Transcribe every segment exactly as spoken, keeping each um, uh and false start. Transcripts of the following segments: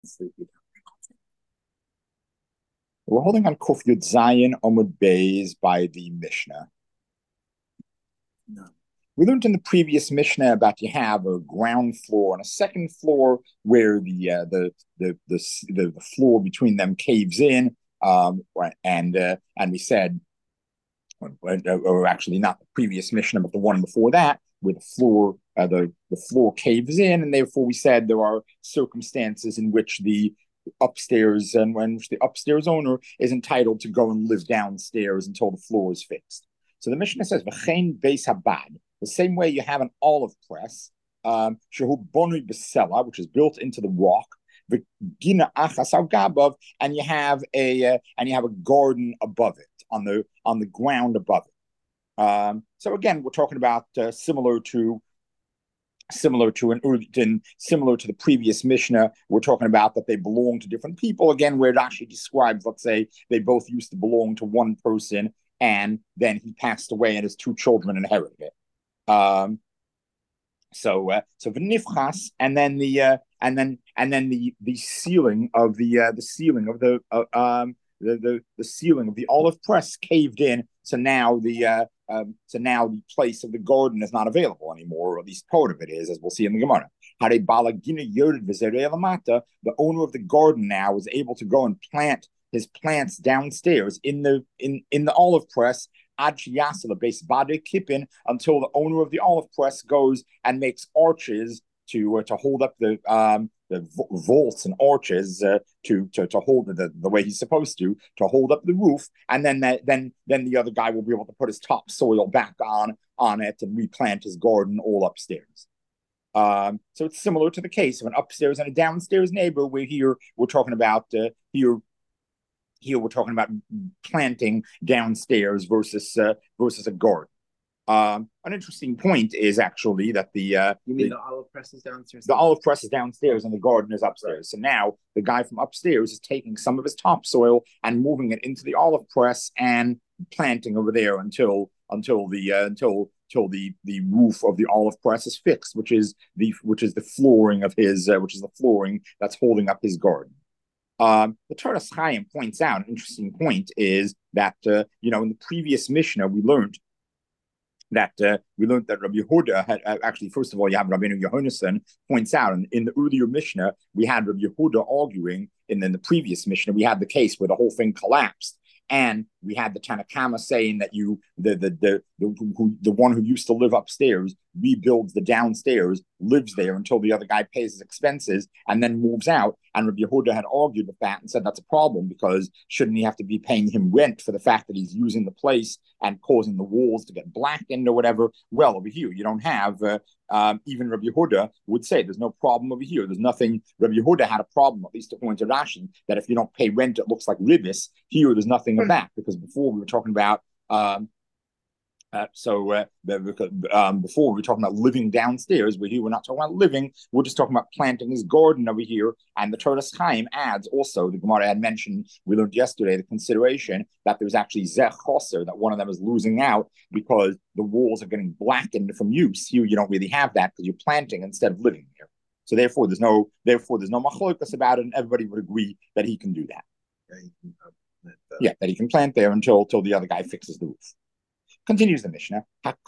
We're holding on Kuf Yud Zayin Omud Beis by the Mishnah. No. We learned in the previous Mishnah about you have a ground floor and a second floor where the uh, the, the, the the the floor between them caves in, um, and uh, and we said, or actually not the previous Mishnah, but the one before that, where the floor uh, the the floor caves in, and therefore we said there are circumstances in which the upstairs and when the upstairs owner is entitled to go and live downstairs until the floor is fixed. So the Mishnah says, "V'chein beis habad." The same way you have an olive press, um, shehu bonui b'sela, which is built into the rock, v'gina achas al gabav, and you have a uh, and you have a garden above it, on the on the ground above it. Um, so again, we're talking about uh, similar to similar to an Urdin, similar to the previous Mishnah. We're talking about that they belong to different people. Again, where it actually describes, let's say, they both used to belong to one person, and then he passed away, and his two children inherited it. Um, so, uh, so v'nifchas, and then the uh, and then and then the the ceiling of the uh, the ceiling of the uh, um the, the the ceiling of the olive press caved in. So now the uh, um, so now the place of the garden is not available anymore, or at least part of it is, as we'll see in the Gemara. The owner of the garden now is able to go and plant his plants downstairs in the in in the olive press until the owner of the olive press goes and makes arches to uh, to hold up the um, the vaults and arches uh, to, to to hold the, the way he's supposed to to hold up the roof, and then that, then then the other guy will be able to put his topsoil back on on it and replant his garden all upstairs. Um, so it's similar to the case of an upstairs and a downstairs neighbor, where here we're talking about uh, here here we're talking about planting downstairs versus uh, versus a garden. Um, an interesting point is actually that the uh, you mean the, the olive press is downstairs? The olive press is downstairs and the garden is upstairs. Right. So now the guy from upstairs is taking some of his topsoil and moving it into the olive press and planting over there until until the uh, until until the the roof of the olive press is fixed, which is the which is the flooring of his uh, which is the flooring that's holding up his garden. Um, the Toras Chaim points out an interesting point is that uh, you know in the previous Mishnah we learned that uh, we learned that Rabbi Yehuda had uh, actually, first of all, you have Rabbeinu Yehonasan points out, and in the earlier Mishnah, we had Rabbi Yehuda arguing, and in the previous Mishnah, we had the case where the whole thing collapsed. And we had the Tanakama saying that you, the the the the, who, the one who used to live upstairs rebuilds the downstairs, lives there until the other guy pays his expenses, and then moves out. And Rabbi Yehuda had argued with that and said that's a problem, because shouldn't he have to be paying him rent for the fact that he's using the place and causing the walls to get blackened or whatever? Well, over here you don't have. Uh, um, even Rabbi Yehuda would say there's no problem over here. There's nothing. Rabbi Yehuda had a problem, at least according to Rashi, that if you don't pay rent, it looks like ribis. Here, there's nothing of that, because before we were talking about. Um, uh, so uh, um, before we were talking about living downstairs, but here we're not talking about living. We're just talking about planting his garden over here. And the Toras Chaim adds also, the Gemara had mentioned, we learned yesterday, the consideration that there's actually zeh choser, that one of them is losing out because the walls are getting blackened from use. Here you don't really have that because you're planting instead of living here. So therefore, there's no therefore there's no machlokas about it, and everybody would agree that he can do that. Yeah, he can, uh, yeah, that he can plant there until until the other guy fixes the roof. Continues the Mishnah.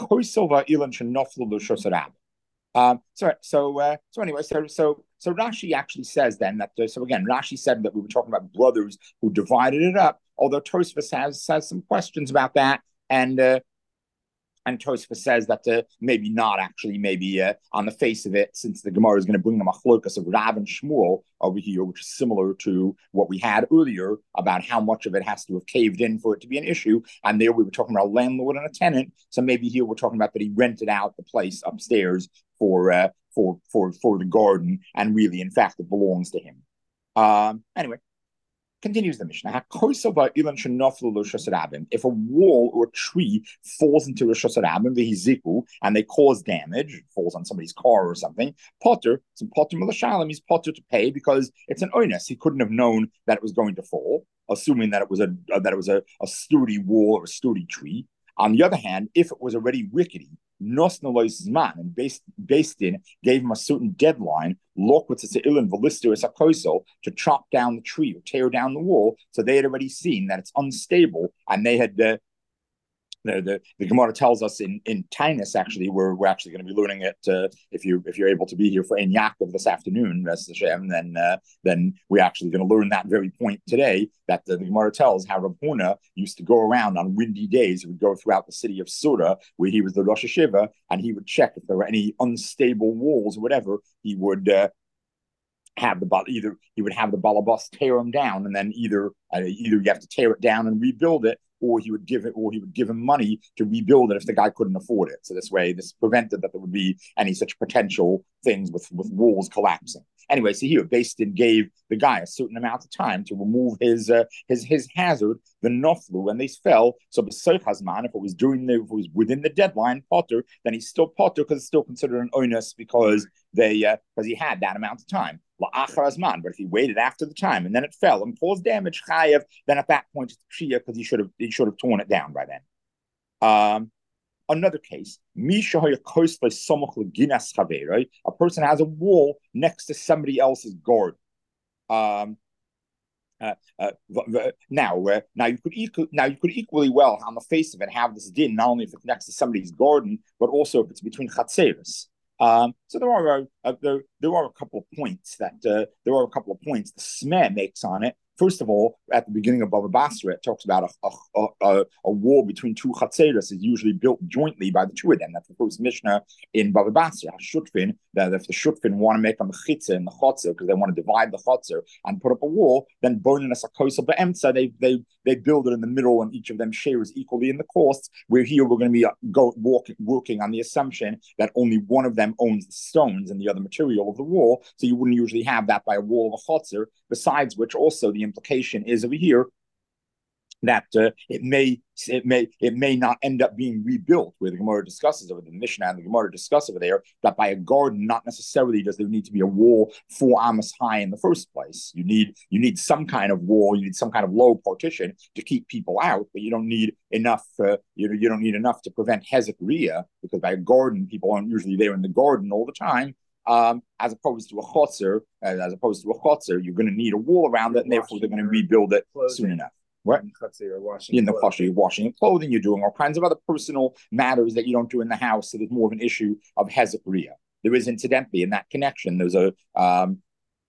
Um, so so uh, so anyway, so so so Rashi actually says then that uh, so again Rashi said that we were talking about brothers who divided it up. Although Tosfos has has some questions about that, and uh, and Tosfos says that uh, maybe not actually, maybe uh, on the face of it, since the Gemara is going to bring the machlokas of Rav and Shmuel over here, which is similar to what we had earlier about how much of it has to have caved in for it to be an issue. And there we were talking about a landlord and a tenant. So maybe here we're talking about that he rented out the place upstairs for uh, for for for the garden, and really, in fact, it belongs to him. Um, anyway. Continues the Mishnah. If a wall or a tree falls into Rosh Hashanah, and they cause damage, falls on somebody's car or something, Potter, some Potter Milashalim, he's Potter to pay because it's an oinus. He couldn't have known that it was going to fall, assuming that it was a uh, that it was a, a sturdy wall or a sturdy tree. On the other hand, if it was already rickety, Nosnolois man, and based based in gave him a certain deadline, to chop down the tree or tear down the wall. So they had already seen that it's unstable, and they had uh, the, the the Gemara tells us in in Tainus, actually, we're we're actually going to be learning it. Uh, if you if you're able to be here for Ein Yaakov this afternoon, Hashem, then uh, then we're actually going to learn that very point today. That the, the Gemara tells how Rav Huna used to go around on windy days. He would go throughout the city of Sura, where he was the Rosh Hashiva, and he would check if there were any unstable walls or whatever. He would. Uh, have the either he would have the balabas tear him down, and then either uh, either you have to tear it down and rebuild it, or he would give it, or he would give him money to rebuild it if the guy couldn't afford it. So this way, this prevented that there would be any such potential things with with walls collapsing. Anyway, so here, Bastin gave the guy a certain amount of time to remove his uh, his his hazard, the noflu, when they fell. So b'soich hazman, if it was during the, if it was within the deadline, potter, then he's still potter because it's still considered an onus because they because uh, he had that amount of time. La'achar hazman, but if he waited after the time and then it fell and caused damage, chayev, then at that point it's kshia because he should have he should have torn it down by then. Um, Another case, a person has a wall next to somebody else's garden. Um, uh, uh, now, uh, now you could equal, now you could equally well, on the face of it, have this din not only if it's next to somebody's garden, but also if it's between chatzeros. Um, so there are a, a, there, there are a couple of points that uh, there are a couple of points the Smeh makes on it. First of all, at the beginning of Bava Basra, it talks about a, a, a, a wall between two chatzeros is usually built jointly by the two of them. That's the first Mishnah in Bava Basra. Shutfin, that if the Shutfin want to make a mechitza in the chotzer because they want to divide the chotzer and put up a wall, then bonin as a kosa be'emtza, they they they build it in the middle, and each of them shares equally in the costs. Where here we're going to be go walking working on the assumption that only one of them owns the stones and the other material of the wall. So you wouldn't usually have that by a wall of a chotzer. Besides which, also the implication is over here that uh, it may it may it may not end up being rebuilt, where the Gemara discusses over the Mishnah and the Gemara discuss over there that by a garden, not necessarily does there need to be a wall four amos high in the first place. You need you need some kind of wall, you need some kind of low partition to keep people out, but you don't need enough. Uh, you know, you don't need enough to prevent hezek riyah, because by a garden, people aren't usually there in the garden all the time. Um, as opposed to a chotzer, uh, as opposed to a chotzer, you're going to need a wall around it, and therefore they're going to rebuild it soon enough. What? In the chotzer, you're washing clothing, you're doing all kinds of other personal matters that you don't do in the house. So there's more of an issue of hezek riyah. There is, incidentally, in that connection, there's a. Um,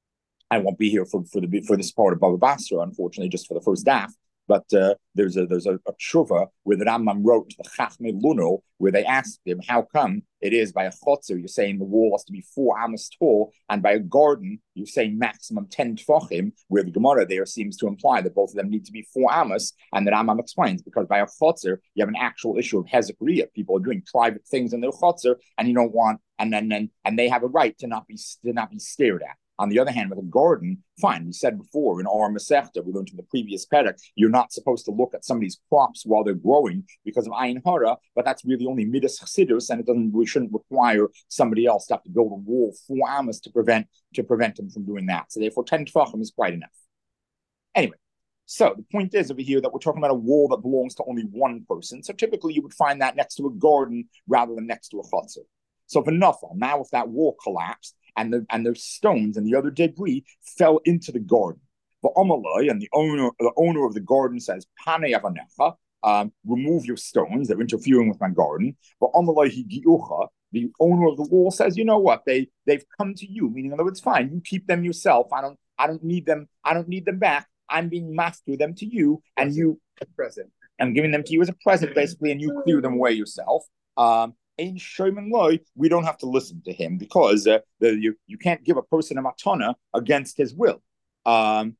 I won't be here for for the for this part of Bava Basra, unfortunately, just for the first daf. But uh, there's a there's a, a tshuva where the Rambam wrote the Chachmei Luno, where they asked him, how come it is by a chotzer you're saying the wall has to be four amos tall, and by a garden you're saying maximum ten tefachim, where the Gemara there seems to imply that both of them need to be four amos, and the Rambam explains because by a chotzer you have an actual issue of hezek riyah. People are doing private things in their chotzer, and you don't want, and then and, and they have a right to not be to not be stared at. On the other hand, with a garden, fine. We said before in our Masechta, we learned in the previous Perek, you're not supposed to look at somebody's crops while they're growing because of Ayin Hara, but that's really only Midas Chassidus, and it doesn't. We shouldn't require somebody else to have to build a wall four amos to prevent to prevent them from doing that. So therefore, ten tefachim is quite enough. Anyway, so the point is over here that we're talking about a wall that belongs to only one person. So typically, you would find that next to a garden rather than next to a chutzner. So for nafal, now if that wall collapsed, and the and the stones and the other debris fell into the garden. But Amalai, and the owner the owner of the garden says, Pane Avanecha, um, remove your stones, they're interfering with my garden. But Amalai Higiucha, the owner of the wall says, you know what, they they've come to you, meaning in other words, fine, you keep them yourself. I don't I don't need them, I don't need them back. I'm being master them to you, and you present. I'm giving them to you as a present, basically, and you clear them away yourself. Um In Shayman Loy, we don't have to listen to him because uh, the, you you can't give a person a matana against his will. Um,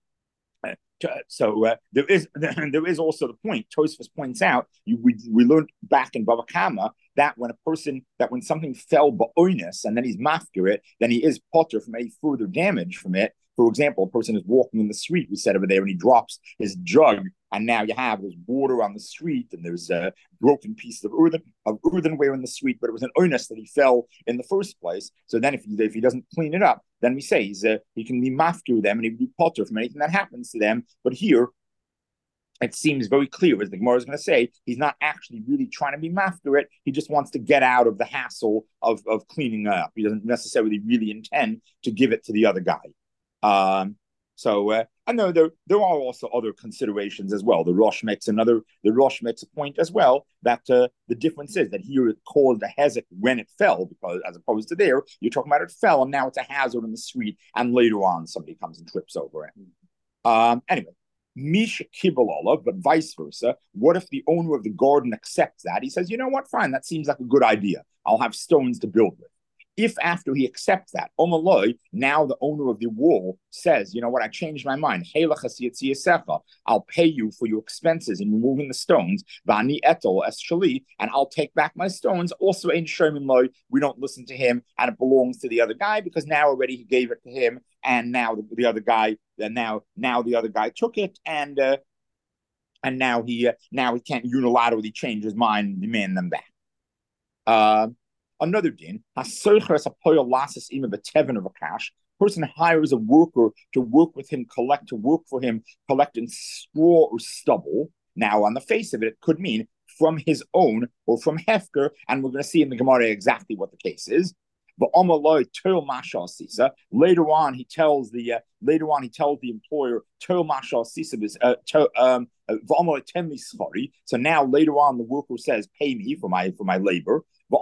so uh, there is there is also the point. Tosfos points out you, we we learned back in Bava Kama that when a person that when something fell ba'oinus and then he's mafkir it, then he is potter from any further damage from it. For example, a person is walking in the street, we said over there, and he drops his jug, and now you have this water on the street, and there's a broken piece of earthen of earthenware in the street, but it was an onus that he fell in the first place. So then, if he if he doesn't clean it up, then we say he's uh, he can be mafku them and he can be potter from anything that happens to them. But here, it seems very clear, as the Gemara is going to say, he's not actually really trying to be mafter it. He just wants to get out of the hassle of, of cleaning up. He doesn't necessarily really intend to give it to the other guy. Um, so uh, I know there there are also other considerations as well. The Rosh makes another. The Rosh makes a point as well that uh, the difference is that here it caused a hezek when it fell, because as opposed to there, you're talking about it fell and now it's a hazard in the street, and later on somebody comes and trips over it. Um, anyway. Misha kibble olav, but vice versa. What if the owner of the garden accepts that? He says, you know what, fine, that seems like a good idea. I'll have stones to build with. If after he accepts that, Omaloi, now the owner of the wall says, you know what, I changed my mind. I'll pay you for your expenses in removing the stones. Vani etel es shali, and I'll take back my stones. Also, in Sherman Loy, we don't listen to him, and it belongs to the other guy because now already he gave it to him, and now the, the other guy, then now now the other guy took it, and uh, and now he uh, now he can't unilaterally change his mind and demand them back. Uh, Another din, person hires a worker to work with him, collect to work for him, collecting straw or stubble. Now, on the face of it, it could mean from his own or from Hefker, and we're going to see in the Gemara exactly what the case is. But later on, he tells the uh, later on he tells the employer uh, um, so now later on the worker says, pay me for my for my labor.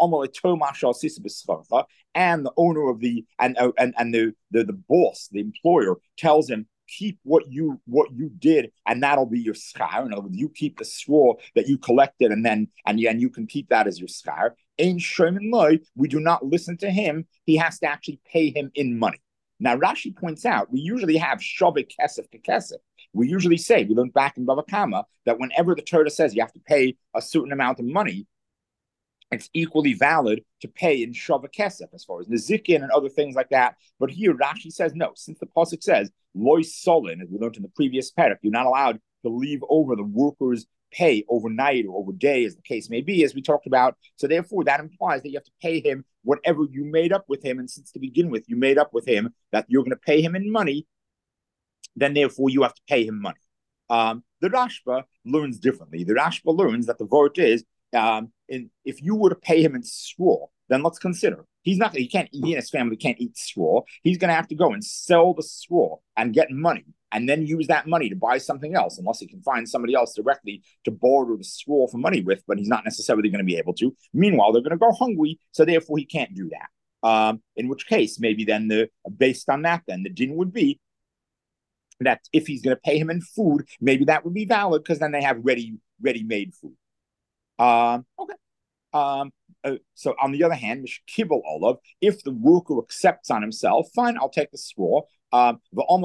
And the owner of the and uh, and and the, the the boss, the employer, tells him, keep what you what you did, and that'll be your schar. In other words, you keep the straw that you collected, and then and you, and you can keep that as your schar. In Sherman Loy, we do not listen to him. He has to actually pay him in money. Now, Rashi points out, we usually have shaveh kesef to kesef. We usually say, we learned back in Bava Kama, that whenever the Torah says you have to pay a certain amount of money, it's equally valid to pay in shaveh kesef, as far as nezikin and other things like that. But here, Rashi says, no, since the pasuk says, loy solin, as we learned in the previous parak, you're not allowed to leave over the worker's pay overnight or over day, as the case may be, as we talked about. So therefore, that implies that you have to pay him whatever you made up with him. And since to begin with, you made up with him that you're going to pay him in money, then therefore you have to pay him money. Um, the Rashba learns differently. The Rashba learns that the vort is, um, in, if you were to pay him in straw, then let's consider he's not he can't he and his family can't eat straw. He's going to have to go and sell the straw and get money, and then use that money to buy something else, unless he can find somebody else directly to borrow the straw for money with, but he's not necessarily going to be able to. Meanwhile, they're going to go hungry, so therefore he can't do that. Um, in which case, maybe then the based on that, then the din would be that if he's going to pay him in food, maybe that would be valid because then they have ready ready-made food. Um, okay. Um, uh, so on the other hand, kibble olav, if the worker accepts on himself, fine, I'll take the straw. Um,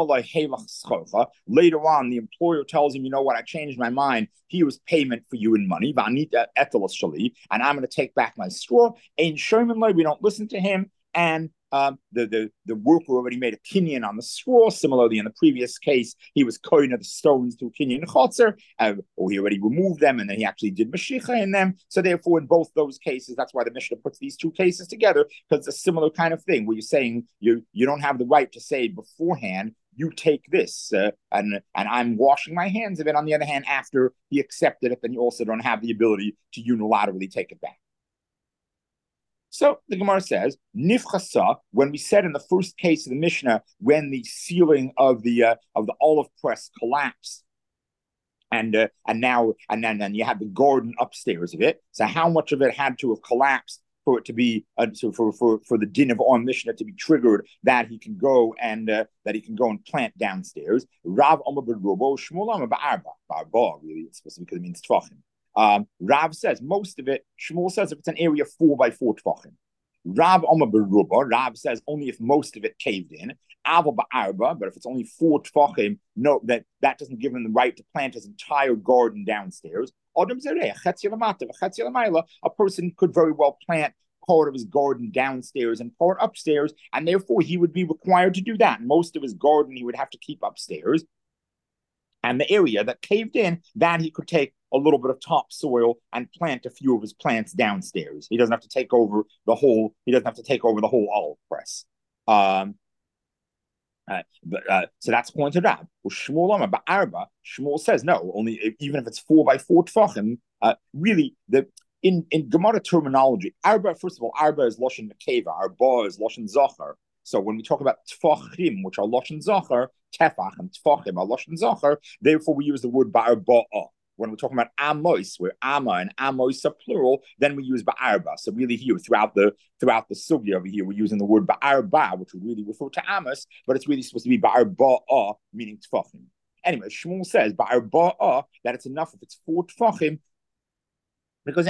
later on, the employer tells him, you know what, I changed my mind. Here's payment for you in money, and I'm going to take back my straw. Ain't Sherman, we don't listen to him. And um, the, the, the worker already made a kinyan on the straw. Similarly, in the previous case, he was cutting the stones to a kinyan chotzer, uh, or he already removed them, and then he actually did mashicha in them. So therefore, in both those cases, that's why the Mishnah puts these two cases together, because it's a similar kind of thing, where you're saying you, you don't have the right to say beforehand, you take this, uh, and and I'm washing my hands of it. On the other hand, after he accepted it, then you also don't have the ability to unilaterally take it back. So the Gemara says, Nifchasa, when we said in the first case of the Mishnah, when the ceiling of the uh, of the olive press collapsed, and uh, and now and then and you had the garden upstairs of it. So how much of it had to have collapsed for it to be uh, so for for for the din of our Mishnah to be triggered that he can go and uh, that he can go and plant downstairs? Rav Amar b'Rubo, Shmuel Amar b'Arba, Barba, really, it's supposed to be because it means tvachim. Um, Rav says most of it. Shmuel says if it's an area four by four tvachim. Rav Amar b'Ruba, Rav says only if most of it caved in. Ava b'Arba, but if it's only four tvachim, no, that that doesn't give him the right to plant his entire garden downstairs. Adam zereh, chetzi lamata, chetzi lamayla. A person could very well plant part of his garden downstairs and part upstairs, and therefore he would be required to do that. Most of his garden he would have to keep upstairs. And the area that caved in, that he could take a little bit of topsoil and plant a few of his plants downstairs. He doesn't have to take over the whole, he doesn't have to take over the whole olive press. Um, Uh, but, uh, so that's according to Rab. Well, Shmuel Amar Ba'arba, Shmuel says no. Only even if it's four by four tefachim. Uh, really, the in in Gemara terminology, Arba. First of all, Arba is lashon nekeva. Arba is lashon zachar. So when we talk about tefachim, which are lashon zachar, tefach and tefachim are lashon zachar. Therefore, we use the word ba'arba'ah. When we're talking about amos, where amma and amos are plural, then we use ba'arba. So really here, throughout the throughout the sugya over here, we're using the word ba'arba, which would really refer to amos, but it's really supposed to be ba'arba'ah, meaning tefachim. Anyway, Shmuel says ba'arba'ah, that it's enough if it's four tefachim, because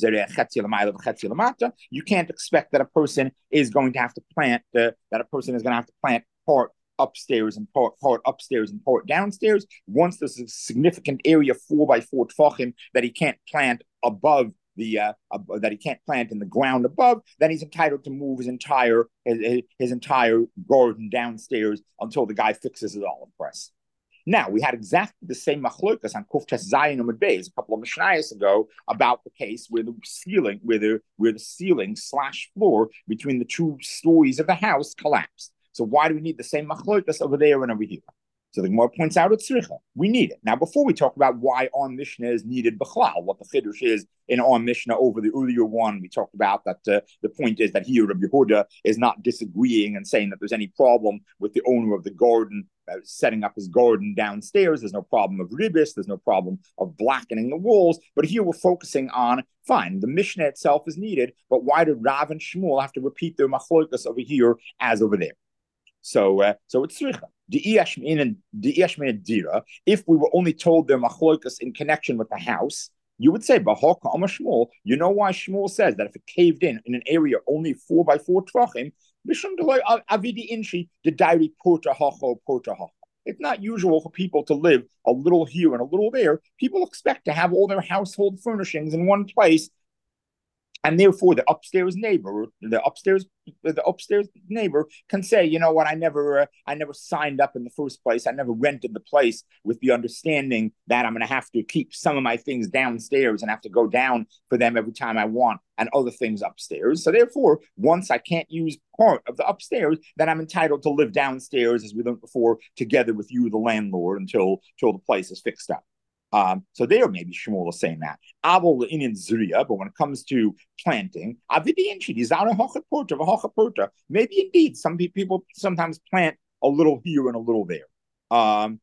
you can't expect that a person is going to have to plant, uh, that a person is going to have to plant part upstairs and part, part upstairs and part downstairs. Once there's a significant area four by four tefachim that he can't plant above the uh, uh, that he can't plant in the ground above, then he's entitled to move his entire his, his entire garden downstairs until the guy fixes his olive press. Now, we had exactly the same machlokas on Kuf Tes Zayin Amud Beis a couple of mishnayos ago about the case where the ceiling, where the where the ceiling slash floor between the two stories of the house collapsed. So why do we need the same machlokas over there and over here? So the Gemara points out it's tzricha. We need it. Now, before we talk about why our Mishnah is needed b'chlal, what the chiddush is in our Mishnah over the earlier one, we talked about that uh, the point is that here Rabbi Yehuda is not disagreeing and saying that there's any problem with the owner of the garden uh, setting up his garden downstairs. There's no problem of ribis. There's no problem of blackening the walls. But here we're focusing on, fine, the Mishnah itself is needed, but why did Rav and Shmuel have to repeat their machlokas over here as over there? So, uh, so it's tzricha. If we were only told their machlokas in connection with the house, you would say, Shmuel, you know why Shmuel says that if it caved in in an area only four by four tvachim, it's not usual for people to live a little here and a little there. People expect to have all their household furnishings in one place. And therefore, the upstairs neighbor, the upstairs, the upstairs neighbor can say, you know what, I never, uh, I never signed up in the first place. I never rented the place with the understanding that I'm going to have to keep some of my things downstairs and have to go down for them every time I want, and other things upstairs. So therefore, once I can't use part of the upstairs, then I'm entitled to live downstairs, as we learned before, together with you, the landlord, until until the place is fixed up. Um, so there, maybe Shmuel is saying that. But when it comes to planting, maybe indeed some people sometimes plant a little here and a little there. Um,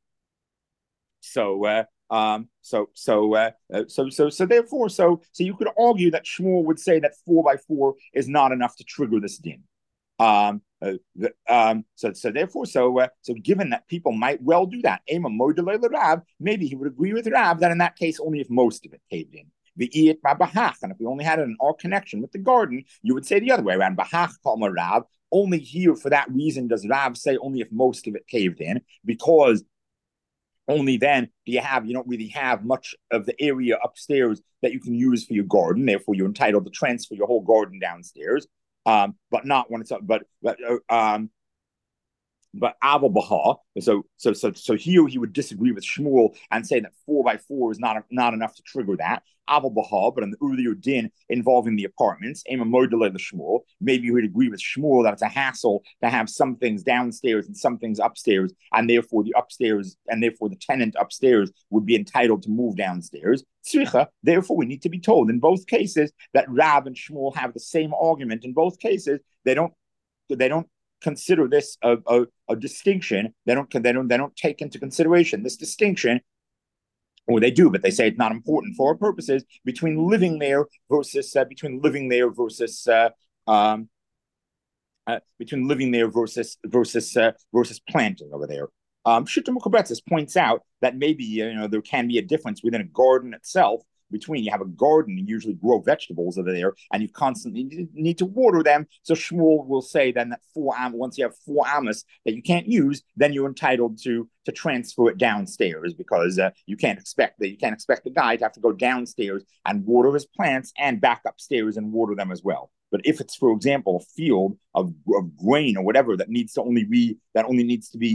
so, uh, um, so, so, uh, so, so, so, therefore, so, so you could argue that Shmuel would say that four by four is not enough to trigger this din. Um, uh, the, um, so, so therefore, so, uh, so given that people might well do that, maybe he would agree with Rav that in that case, only if most of it caved in. And if we only had it in our connection with the garden, you would say the other way around. Rav. Only here for that reason does Rav say only if most of it caved in, because only then do you have, you don't really have much of the area upstairs that you can use for your garden. Therefore, you're entitled to transfer your whole garden downstairs. Um, but not when it's up, but, but, uh, um, but Abba Baha. So, so, so, so here he would disagree with Shmuel and say that four by four is not, not enough to trigger that. Abba Baha, but in the earlier din involving the apartments, Shmuel, maybe he would agree with Shmuel that it's a hassle to have some things downstairs and some things upstairs, and therefore the upstairs, and therefore the tenant upstairs would be entitled to move downstairs. Tzricha, therefore we need to be told in both cases that Rav and Shmuel have the same argument. In both cases, they don't, they don't consider this a, a, a distinction. They don't, they don't, they don't take into consideration this distinction. Or they do, but they say it's not important for our purposes, between living there versus uh, between living there versus uh, um, uh, between living there versus versus uh, versus planting over there. Um, Shita Mukabetzis points out that maybe you know there can be a difference within a garden itself. Between you have a garden, you usually grow vegetables over there, and you constantly need to water them. So Shmuel will say then that four am once you have four amas that you can't use, then you're entitled to to transfer it downstairs, because uh, you can't expect that you can't expect the guy to have to go downstairs and water his plants and back upstairs and water them as well. But if it's, for example, a field of, of grain or whatever that needs to only be that only needs to be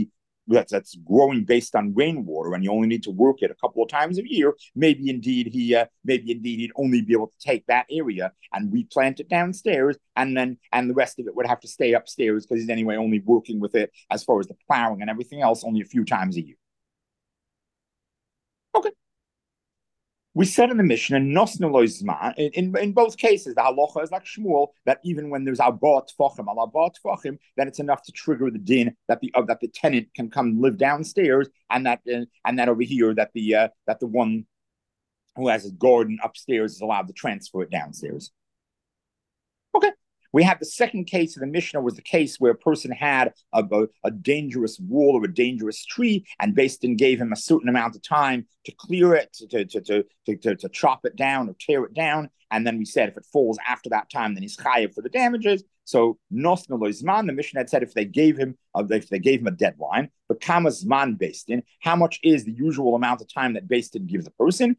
that's that's growing based on rainwater, and you only need to work it a couple of times a year, maybe indeed he uh, maybe indeed he'd only be able to take that area and replant it downstairs, and then and the rest of it would have to stay upstairs because he's anyway only working with it as far as the plowing and everything else only a few times a year. Okay. We said in the Mishnah, in, in, in both cases, the halacha is like Shmuel, that even when there's abba tfachim, al abba tfachim, then it's enough to trigger the din that the uh, that the tenant can come live downstairs, and that uh, and that over here that the uh, that the one who has his garden upstairs is allowed to transfer it downstairs. Okay. We had the second case of the Mishnah was the case where a person had a, a, a dangerous wall or a dangerous tree, and Beis Din gave him a certain amount of time to clear it, to, to, to, to, to, to chop it down or tear it down. And then we said if it falls after that time, then he's chayav for the damages. So nosna lo zman, the Mishnah had said if they gave him uh, if they gave him a deadline, but kama zman Beis Din, how much is the usual amount of time that Beis Din gives a person?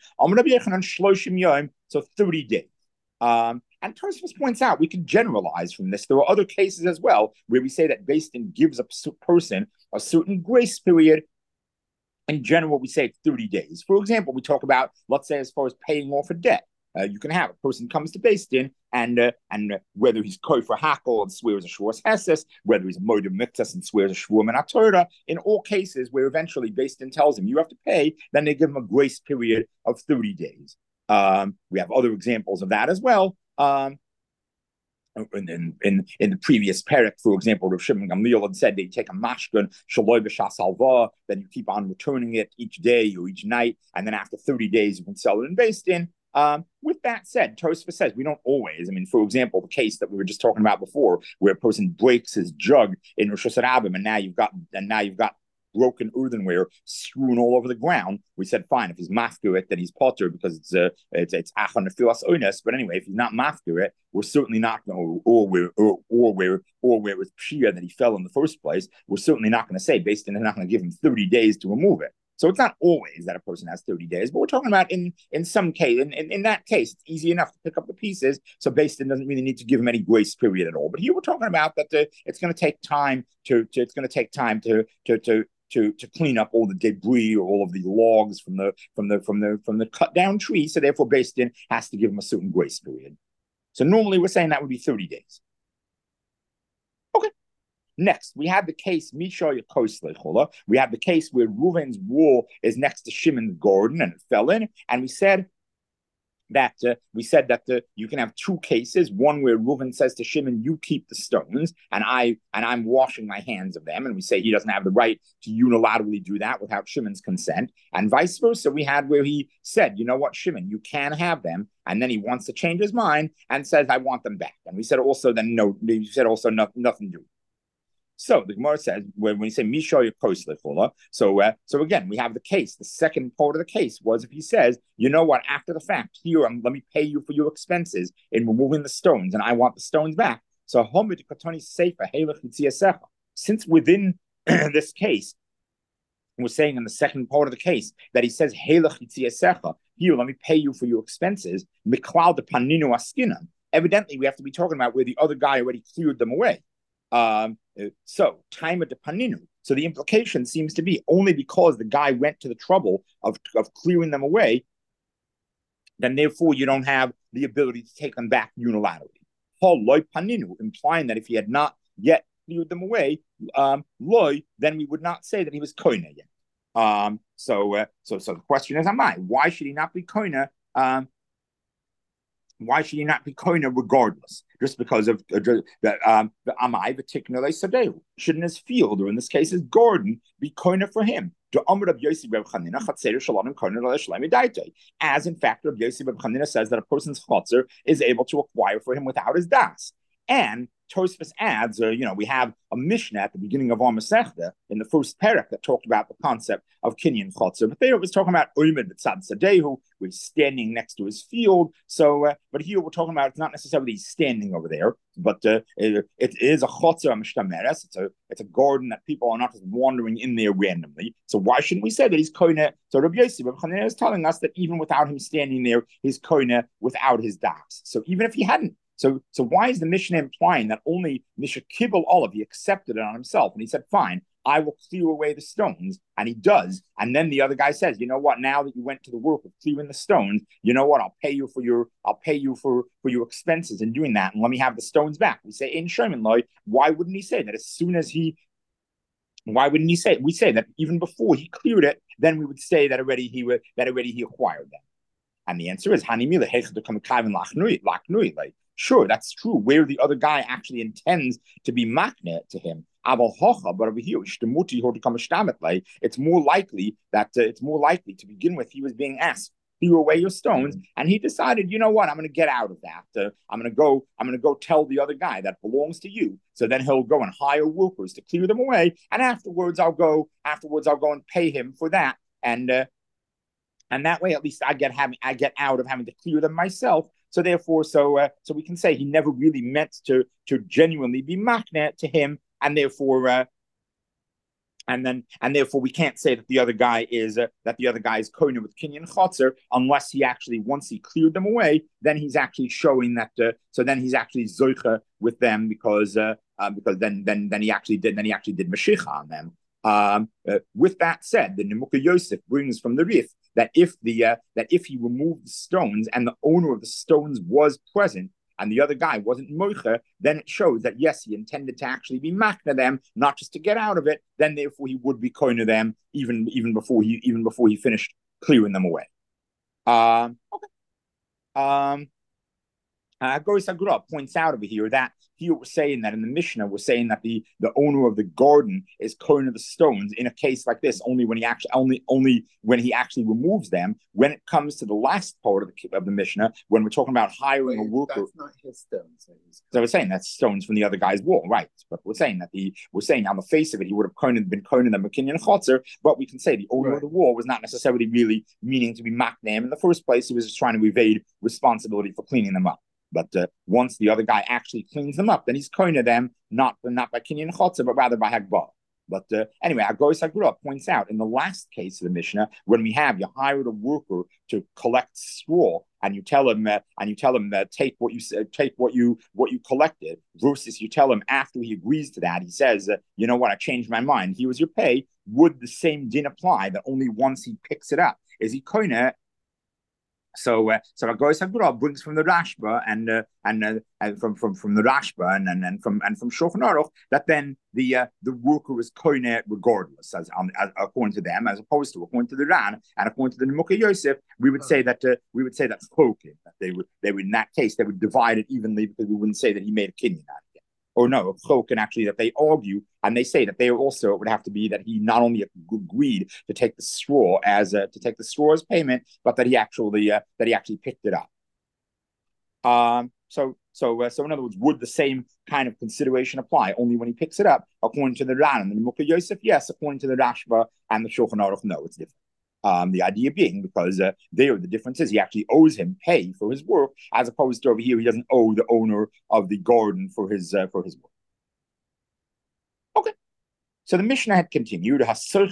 So thirty days. Um, and Tosfos points out we can generalize from this. There are other cases as well where we say that Beis Din gives a person a certain grace period. In general, we say it's thirty days. For example, we talk about, let's say, as far as paying off a debt. Uh, you can have a person comes to Beis Din, and uh, and uh, whether he's koi for hakel and swears a shvuas heses, whether he's moed miktas and swears a shvuah min haTorah, in all cases where eventually Beis Din tells him you have to pay, then they give him a grace period of thirty days. Um, we have other examples of that as well. Um, in, in, in, in the previous parak, for example, Rav Shimon Gamliel had said they take a mashkan, shaloi b'shas halva, then you keep on returning it each day or each night, and then after thirty days you can sell it in Beis Din. Um, with that said, Tosfos says we don't always. I mean, for example, the case that we were just talking about before, where a person breaks his jug in Rosh Hashanah, and now you've got and now you've got broken earthenware strewn all over the ground. We said fine if he's mafkir it, then he's potter because it's uh, it's it's achon nefilas oines. But anyway, if he's not mafkir it, we're certainly not going to, or where or, or where or where it was pshia that he fell in the first place. We're certainly not going to say based on they're not going to give him thirty days to remove it. So it's not always that a person has thirty days, but we're talking about in in some case, in, in, in that case, it's easy enough to pick up the pieces. So Beis Din doesn't really need to give him any grace period at all. But here we're talking about that the, it's going to take time to, to it's going to take time to to to to to clean up all the debris or all of the logs from the from the from the from the cut down tree. So therefore, Beis Din has to give him a certain grace period. So normally we're saying that would be thirty days. Okay. Next, we have the case Misha Yakos Lechola. We have the case where Reuven's wall is next to Shimon's garden and it fell in, and we said that uh, we said that the, you can have two cases. One where Reuven says to Shimon, "You keep the stones, and I and I'm washing my hands of them," and we say he doesn't have the right to unilaterally do that without Shimon's consent, and vice versa. We had where he said, "You know what, Shimon, you can have them," and then he wants to change his mind and says, "I want them back." And we said also then no, we said also no, nothing to do. So the Gemara says when we say Misha Yakos Lechola, so uh, so again we have the case. The second part of the case was if he says, you know what, after the fact, here I'm, let me pay you for your expenses in removing the stones, and I want the stones back. So since within this case, we're saying in the second part of the case that he says here, let me pay you for your expenses. Evidently, we have to be talking about where the other guy already cleared them away. Um, so time at the paninu. So the implication seems to be only because the guy went to the trouble of, of clearing them away, then therefore you don't have the ability to take them back unilaterally. Loy paninu, implying that if he had not yet cleared them away, um, loy, then we would not say that he was koina yet. Um, so, uh, so, so the question is, am I? Why should he not be koina? Um, Why should he not be koina regardless? Just because of uh, that, um, the amai particularly sadeu. Shouldn't his field, or in this case his garden, be koina for him? As in fact, Rabbi Yossi Reb Chanina says that a person's chotzer is able to acquire for him without his das. And Tosfos adds, uh, you know, we have a Mishnah at the beginning of our Masechta in the first parak that talked about the concept of Kinyan Chotzer. But there it was talking about Oymed B'tzad Sadehu, where he's standing next to his field. So, uh, but here we're talking about it's not necessarily he's standing over there, but uh, it, it is a Chotzer Mishtameres. It's a it's a garden that people are not just wandering in there randomly. So why shouldn't we say that he's koine? So Rabbi Yossi, Rabbi Chanina is telling us that even without him standing there, he's koine without his das. So even if he hadn't. So, so why is the Mishnah implying that only Misha Kibbel Olav, he accepted it on himself, and he said, fine, I will clear away the stones. And he does. And then the other guy says, you know what, now that you went to the work of clearing the stones, you know what, I'll pay you for your, I'll pay you for, for your expenses in doing that. And let me have the stones back. We say in Sherman Loy, why wouldn't he say that as soon as he, why wouldn't he say, we say that even before he cleared it, then we would say that already he would, that already he acquired them. And the answer is, like, sure, that's true. Where the other guy actually intends to be makne to him. But over here, it's more likely that uh, it's more likely to begin with, he was being asked, clear away your stones, and he decided, you know what, I'm going to get out of that. Uh, I'm going to go. I'm going to go tell the other guy that belongs to you. So then he'll go and hire workers to clear them away, and afterwards, I'll go. Afterwards, I'll go and pay him for that, and uh, and that way, at least, I get having I get out of having to clear them myself. So therefore, so uh, so we can say he never really meant to to genuinely be makne to him. And therefore, uh, and then, and therefore, we can't say that the other guy is uh, that the other guy is koine with kinyan chotzer unless he actually, once he cleared them away, then he's actually showing that. Uh, so then he's actually zoicha with them because uh, uh, because then then then he actually did then he actually did mashiach on them. Um, uh, with that said, the Nemuka Yosef brings from the Rif that if the uh, that if he removed the stones and the owner of the stones was present, and the other guy wasn't moicha, then it shows that yes, he intended to actually be makna them, not just to get out of it. Then therefore he would be koine them even even before he even before he finished clearing them away. Um, okay. Um, uh, Goris Agura points out over here that here we're saying that in the Mishnah we're saying that the the owner of the garden is koine of the stones in a case like this only when he actually only only when he actually removes them. When it comes to the last part of the of the Mishnah, when we're talking about hiring Wait, a worker, that's not his stones. So we're saying that's stones from the other guy's wall, right? But we're saying that the we're saying on the face of it he would have koine, been koine them a kinyan chotzer, but we can say the owner right. of the wall was not necessarily really meaning to be maknem in the first place. He was just trying to evade responsibility for cleaning them up. But uh, once the other guy actually cleans them up, then he's koine them, not, not by kinyan chotzer, but rather by hagbah. But uh, anyway, Agoris Agrua points out in the last case of the Mishnah, when we have you hired a worker to collect straw, and you tell him uh, and you tell him uh, take what you uh, take what you what you collected, versus you tell him after he agrees to that, he says, uh, you know what, I changed my mind. Here was your pay. Would the same din apply that only once he picks it up is he koine? So, uh, so Agoris Agura brings from the Rashba and uh, and, uh, and from from from the Rashba and and, and from and from Shulchan Aruch that then the uh, the worker is koine regardless, as, um, as according to them, as opposed to according to the Ran and according to the Nemuka Yosef, we would say that uh, we would say that's chokin, that they would they would in that case they would divide it evenly because we wouldn't say that he made a kinyan out of it. Or no, chokin actually that they argue and they say that they also it would have to be that he not only agreed to take the straw as uh, to take the straw as payment, but that he actually uh, that he actually picked it up. Um. So so uh, so in other words, would the same kind of consideration apply only when he picks it up? According to the Ran and the Nemuka Yosef, yes. According to the Rashba and the Shulchan Aruch, no, it's different. Um, the idea being because uh, there the difference is he actually owes him pay for his work, as opposed to over here he doesn't owe the owner of the garden for his uh, for his work. Okay. So the Mishnah had continued. A person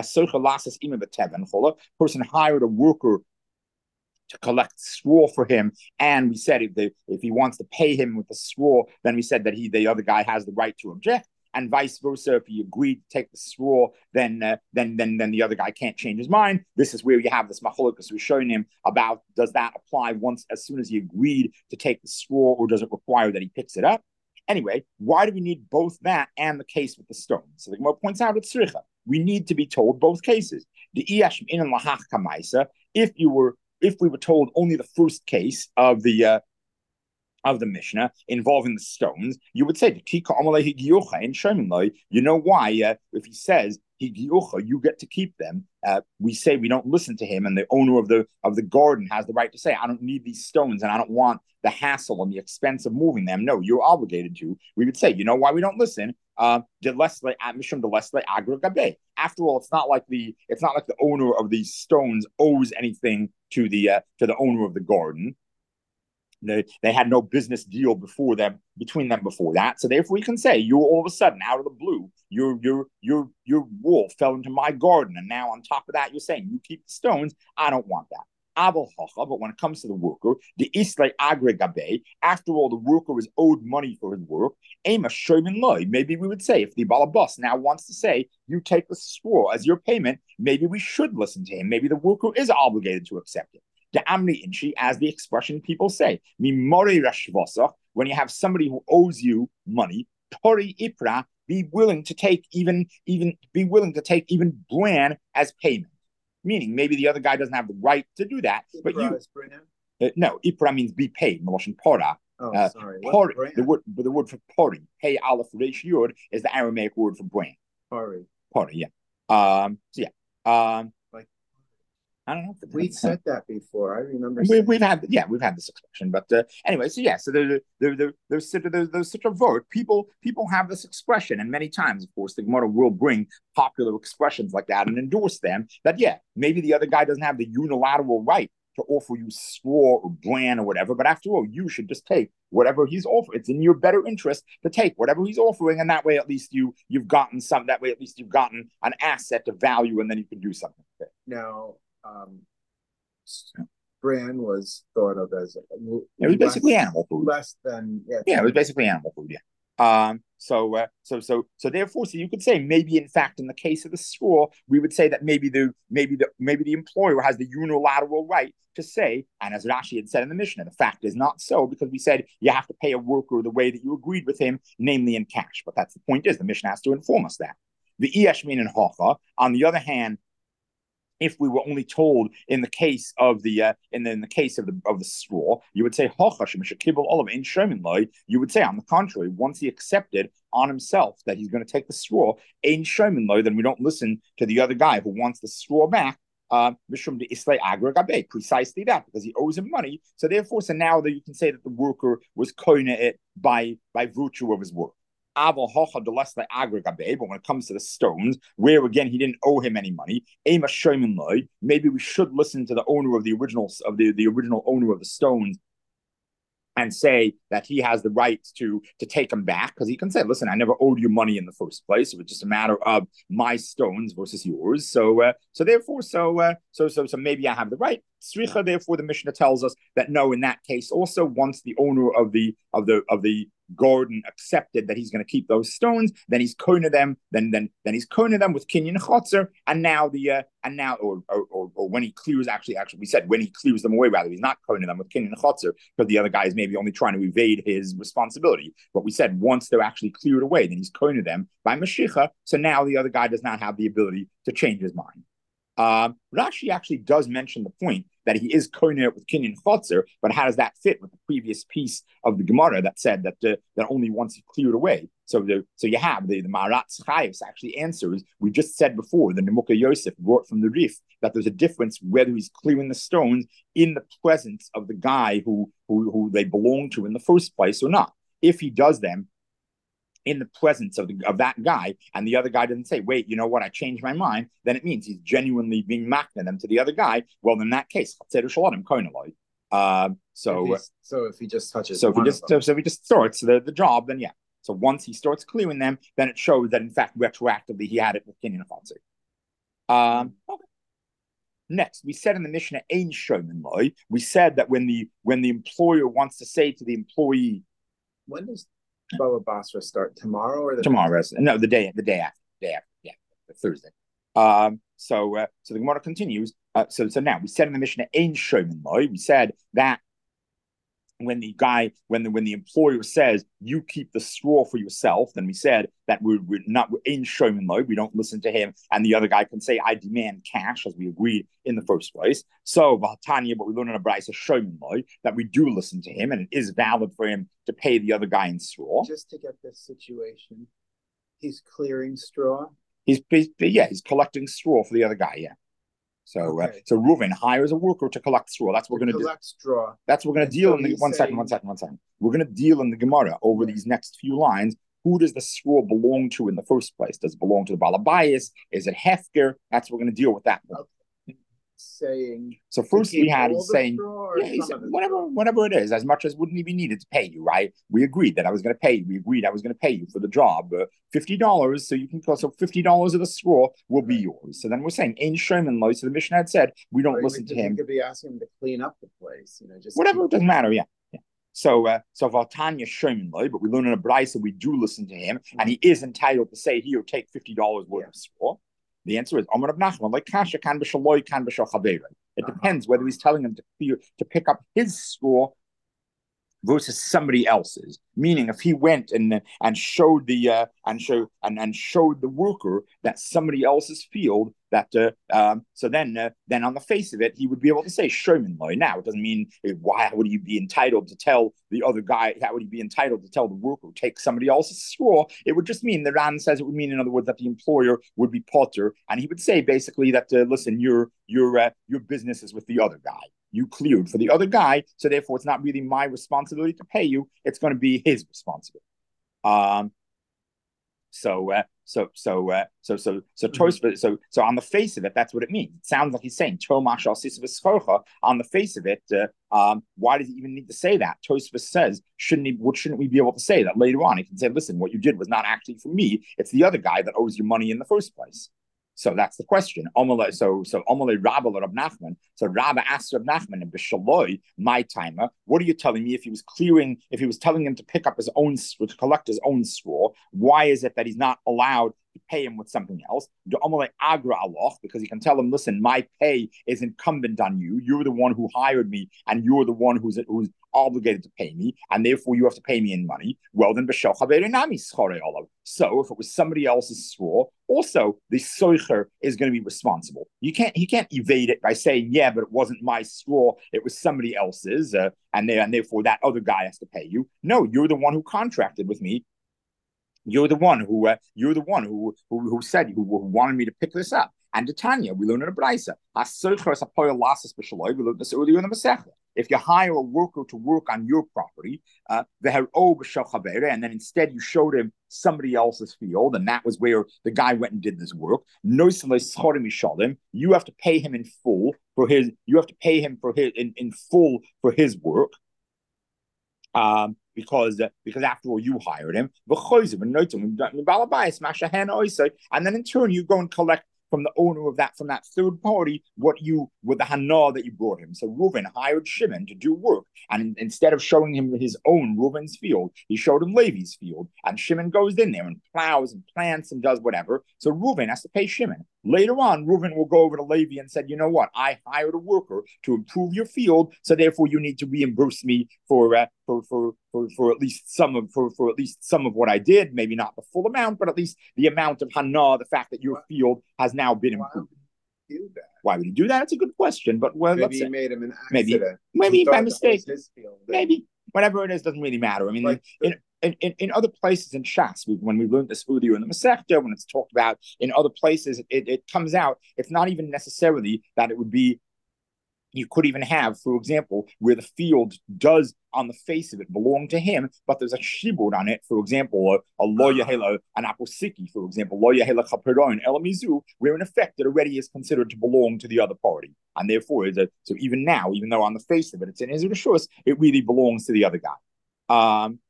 hired a worker to collect straw for him, and we said if they, if he wants to pay him with the straw, then we said that he the other guy has the right to object, and vice versa. If he agreed to take the straw, then uh, then then then the other guy can't change his mind. This is where you have this machlokas we're showing him about. Does that apply once as soon as he agreed to take the straw, or does it require that he picks it up? Anyway, why do we need both that and the case with the stone? So the Gemara points out it's tzricha. We need to be told both cases. The iyash in lahach kamaisa. If you were If we were told only the first case of the uh, of the Mishnah involving the stones, you would say, you know why? Uh, if he says you get to keep them, uh, we say we don't listen to him, and the owner of the of the garden has the right to say, I don't need these stones, and I don't want the hassle and the expense of moving them. No, you're obligated to. We would say, you know why we don't listen? Uh, After all, it's not like the it's not like the owner of these stones owes anything to the uh, to the owner of the garden. They, they had no business deal before them between them before that. So therefore, we can say you all of a sudden, out of the blue, your your your your wool fell into my garden, and now on top of that, you're saying you keep the stones. I don't want that. But when it comes to the worker, the islay agregabe, after all, the worker is owed money for his work. Maybe we would say, if the balabas now wants to say, you take the straw as your payment, maybe we should listen to him. Maybe the worker is obligated to accept it. The amri inchi, as the expression people say, when you have somebody who owes you money, tori ipra, be willing to take even, even be willing to take even bran as payment. Meaning, maybe the other guy doesn't have the right to do that, Ipra but you. Uh, no, ipra means be paid. Meloshin pora. Oh, uh, sorry. Pori, the word, the word for pori, hey aleph resh yud, is the Aramaic word for bran. Pori. Pori, yeah. Um, so yeah. Um, like I don't know. If we said that before. I remember. We, we've had, yeah, we've had this expression, but uh, anyway. So yeah, so there, there, there, there's such a, there's, there's such a vote. People, people have this expression, and many times, of course, the Gemara will bring popular expressions like that and endorse them. That yeah, maybe the other guy doesn't have the unilateral right to offer you straw or bran or whatever, but after all, you should just take whatever he's offering. It's in your better interest to take whatever he's offering, and that way, at least you you've gotten some. That way, at least you've gotten an asset of value, and then you can do something with it. Now. Um, bran was thought of as a, it was basically less, animal food, less than yeah. Yeah, it was basically animal food. Yeah. Um. So, uh, so, so, so, therefore, so you could say maybe, in fact, in the case of the straw, we would say that maybe the maybe the maybe the employer has the unilateral right to say, and as Rashi had said in the Mishnah, the fact is not so because we said you have to pay a worker the way that you agreed with him, namely in cash. But that's the point is the Mishnah has to inform us that the iyashmin and hocha. On the other hand, if we were only told in the case of the uh, in, the, in the case of the of the straw, you would say you would say on the contrary, once he accepted on himself that he's going to take the straw, then we don't listen to the other guy who wants the straw back. Uh, precisely that, because he owes him money. So therefore, so now that you can say that the worker was koina it by by virtue of his work. But when it comes to the stones, where again he didn't owe him any money, maybe we should listen to the owner of the original of the, the original owner of the stones and say that he has the right to to take them back, because he can say, listen, I never owed you money in the first place. It was just a matter of my stones versus yours. So uh, so therefore, so uh, so so so maybe I have the right. Sricha, therefore, the Mishnah tells us that no, in that case, also once the owner of the of the of the garden accepted that he's going to keep those stones, then he's koina them, then then then he's koina them with kinyan chotzer, and now the uh, and now or, or or or when he clears actually actually we said when he clears them away, rather he's not koina them with kinyan chotzer because the other guy is maybe only trying to evade his responsibility. But we said once they're actually cleared away, then he's koina them by mashicha. So now the other guy does not have the ability to change his mind. Um, Rashi actually does mention the point that he is koiner with kinyan chotzer, but how does that fit with the previous piece of the Gemara that said that uh, that only once he cleared away? So the so you have the, the Maharatz Chayos actually answers. We just said before the Nemuka Yosef brought from the Rif that there's a difference whether he's clearing the stones in the presence of the guy who who who they belong to in the first place or not. If he does them in the presence of the, of that guy, and the other guy doesn't say, wait, you know what, I changed my mind, then it means he's genuinely being makna them to the other guy. Well, in that case, uh, so if so if he just touches so if he just so, so if he just starts the, the job, then yeah. So once he starts clearing them, then it shows that in fact retroactively he had it with kinyan chotzer. Um okay. Next, we said in the Mishnah, Ein Shomen Loi, we said that when the when the employer wants to say to the employee, when does Baba Basra start, tomorrow or the tomorrow? No, the day the day after, day after, yeah, Thursday. Um, so uh, so the Gemara continues. Uh, so so now we said in the Mishnah, Ein Shomen Loi, we said that when the guy, when the when the employer says you keep the straw for yourself, then we said that we're, we're not we're in Shomen Loi, we don't listen to him, and the other guy can say I demand cash, as we agreed in the first place. So Vahatanya, but we learn in a Brisa Shomen Loi that we do listen to him, and it is valid for him to pay the other guy in straw. Just to get this situation, he's clearing straw. He's, he's yeah, he's collecting straw for the other guy. Yeah. So, okay. uh, so Reuven hires a worker to collect straw. That's what we're going to do. Collect straw. That's what we're going to deal so in the one saying... second, one second, one second. We're going to deal in the Gemara over these next few lines. Who does the straw belong to in the first place? Does it belong to the Balabayas? Is it Hefker? That's what we're going to deal with that. Okay. saying. So first we had he's saying, yeah, he said, whatever, whatever it is, as much as wouldn't even needed to pay you, right? We agreed that I was going to pay you. We agreed I was going to pay you for the job, uh, fifty dollars. So you can call so fifty dollars of the straw will be yours. So then we're saying, Ein Sherman Loy. So the Mishnah had said we don't or listen to him. You could be asking him to clean up the place, you know, just whatever. It doesn't matter. Yeah. yeah. So, uh, so Valtanya Sherman Loy, but we learn in a Braisa we do listen to him, mm-hmm. and he is entitled to say, "Here, take fifty dollars worth yeah. of straw." The answer is Amar of Nachman, like Kasha can b'shaloy can b'shal. It depends whether he's telling him to to pick up his straw versus somebody else's. Meaning, if he went and and showed the uh, and showed and, and showed the worker that somebody else's field that uh, um, so then uh, then on the face of it he would be able to say Sherman Loy. Now it doesn't mean why would he be entitled to tell the other guy? How would he be entitled to tell the worker take somebody else's straw? It would just mean the Ran says it would mean in other words that the employer would be potter, and he would say basically that uh, listen, your your uh, your business is with the other guy. You cleared for the other guy, so therefore it's not really my responsibility to pay you. It's going to be his responsibility. Um. So, uh, so, so, uh, so, so, so, mm-hmm. so, so, on the face of it, that's what it means. It sounds like he's saying Tomash al Sisva. On the face of it, uh, um, why does he even need to say that? Tosfos says, shouldn't he? What shouldn't we be able to say that later on? He can say, listen, what you did was not actually for me. It's the other guy that owes you money in the first place. So that's the question. So, so Omale Rabba Rab Nachman. So Rabba asked Rab Nachman and Bishaloi, my timer. What are you telling me? If he was clearing, if he was telling him to pick up his own, to collect his own straw, why is it that he's not allowed to pay him with something else? Because he can tell him, listen, my pay is incumbent on you. You're the one who hired me, and you're the one who's who's obligated to pay me, and therefore you have to pay me in money. Well, then, so if it was somebody else's straw, also the soicher is going to be responsible. You can't, he can't evade it by saying, yeah, but it wasn't my straw, it was somebody else's, uh, and, they, and therefore that other guy has to pay you. No, you're the one who contracted with me. You're the one who uh, you're the one who who, who said who, who wanted me to pick this up. And the Tanya, we learn in a Braisa. We learned this earlier in the Masechta. If you hire a worker to work on your property, uh, and then instead you showed him somebody else's field, and that was where the guy went and did this work. You have to pay him in full for his. You have to pay him for his in, in full for his work. Um, because uh, because after all you hired him, and then in turn you go and collect from the owner of that, from that third party, what you, with the hana that you brought him. So Reuven hired Shimon to do work, and instead of showing him his own Reuven's field, he showed him Levi's field, and Shimon goes in there and plows and plants and does whatever. So Reuven has to pay Shimon. Later on, Reuven will go over to Levi and said, you know what, I hired a worker to improve your field, so therefore you need to reimburse me for uh, for, for for for at least some of for, for at least some of what I did, maybe not the full amount, but at least the amount of hana, the fact that your Why? field has now been improved. Why would he do that? Why would he do that? It's a good question, but well, maybe let's he say, made him an maybe accident. maybe by mistake. His field, maybe whatever it is doesn't really matter. I mean, like in, in, in, in other places in Shas, we, when we learned this earlier in the Masechta, when it's talked about in other places, it, it comes out. It's not even necessarily that it would be. You could even have, for example, where the field does, on the face of it, belong to him, but there's a shibud on it. For example, a, a lo yahela, an aposiki, for example, lo yahela chaperon elamizu, where in effect it already is considered to belong to the other party, and therefore, is a, so even now, even though on the face of it it's in his rishus, it really belongs to the other guy. Um,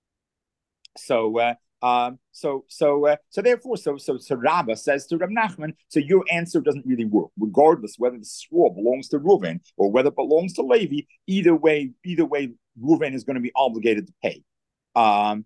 so. Uh, Um, so, so, uh, so therefore, so, so, so Rabba says to Rab Nachman, so your answer doesn't really work, regardless whether the straw belongs to Reuven or whether it belongs to Levi. Either way, either way, Reuven is going to be obligated to pay. Um,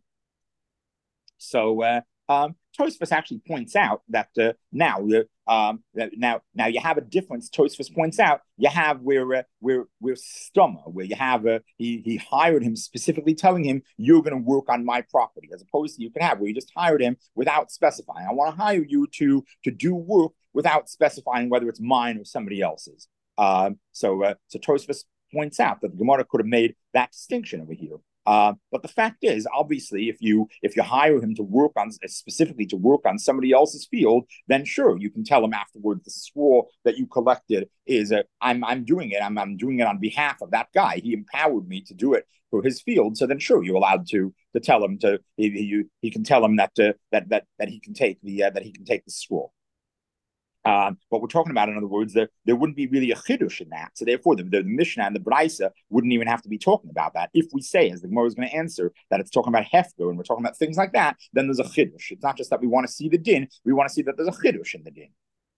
so, uh, um, Tosfos actually points out that uh, now, uh, um, that now, now you have a difference. Tosfos points out you have where uh, where where Stoma, where you have uh, he he hired him specifically telling him you're going to work on my property, as opposed to you can have where you just hired him without specifying. I want to hire you to to do work without specifying whether it's mine or somebody else's. Um, so uh, so Tosfos points out that the Gemara could have made that distinction over here. Uh, but the fact is, obviously, if you if you hire him to work on specifically to work on somebody else's field, then sure, you can tell him afterwards the straw that you collected is a, I'm I'm doing it. I'm I'm doing it on behalf of that guy. He empowered me to do it for his field. So then, sure, you're allowed to to tell him to he he, he can tell him that uh, that that that he can take the uh, that he can take the straw. Um, but we're talking about, in other words, there, there wouldn't be really a chidush in that. So therefore, the, the Mishnah and the Braisa wouldn't even have to be talking about that. If we say, as the Gemara is going to answer, that it's talking about hefker and we're talking about things like that, then there's a chidush. It's not just that we want to see the din; we want to see that there's a chidush in the din.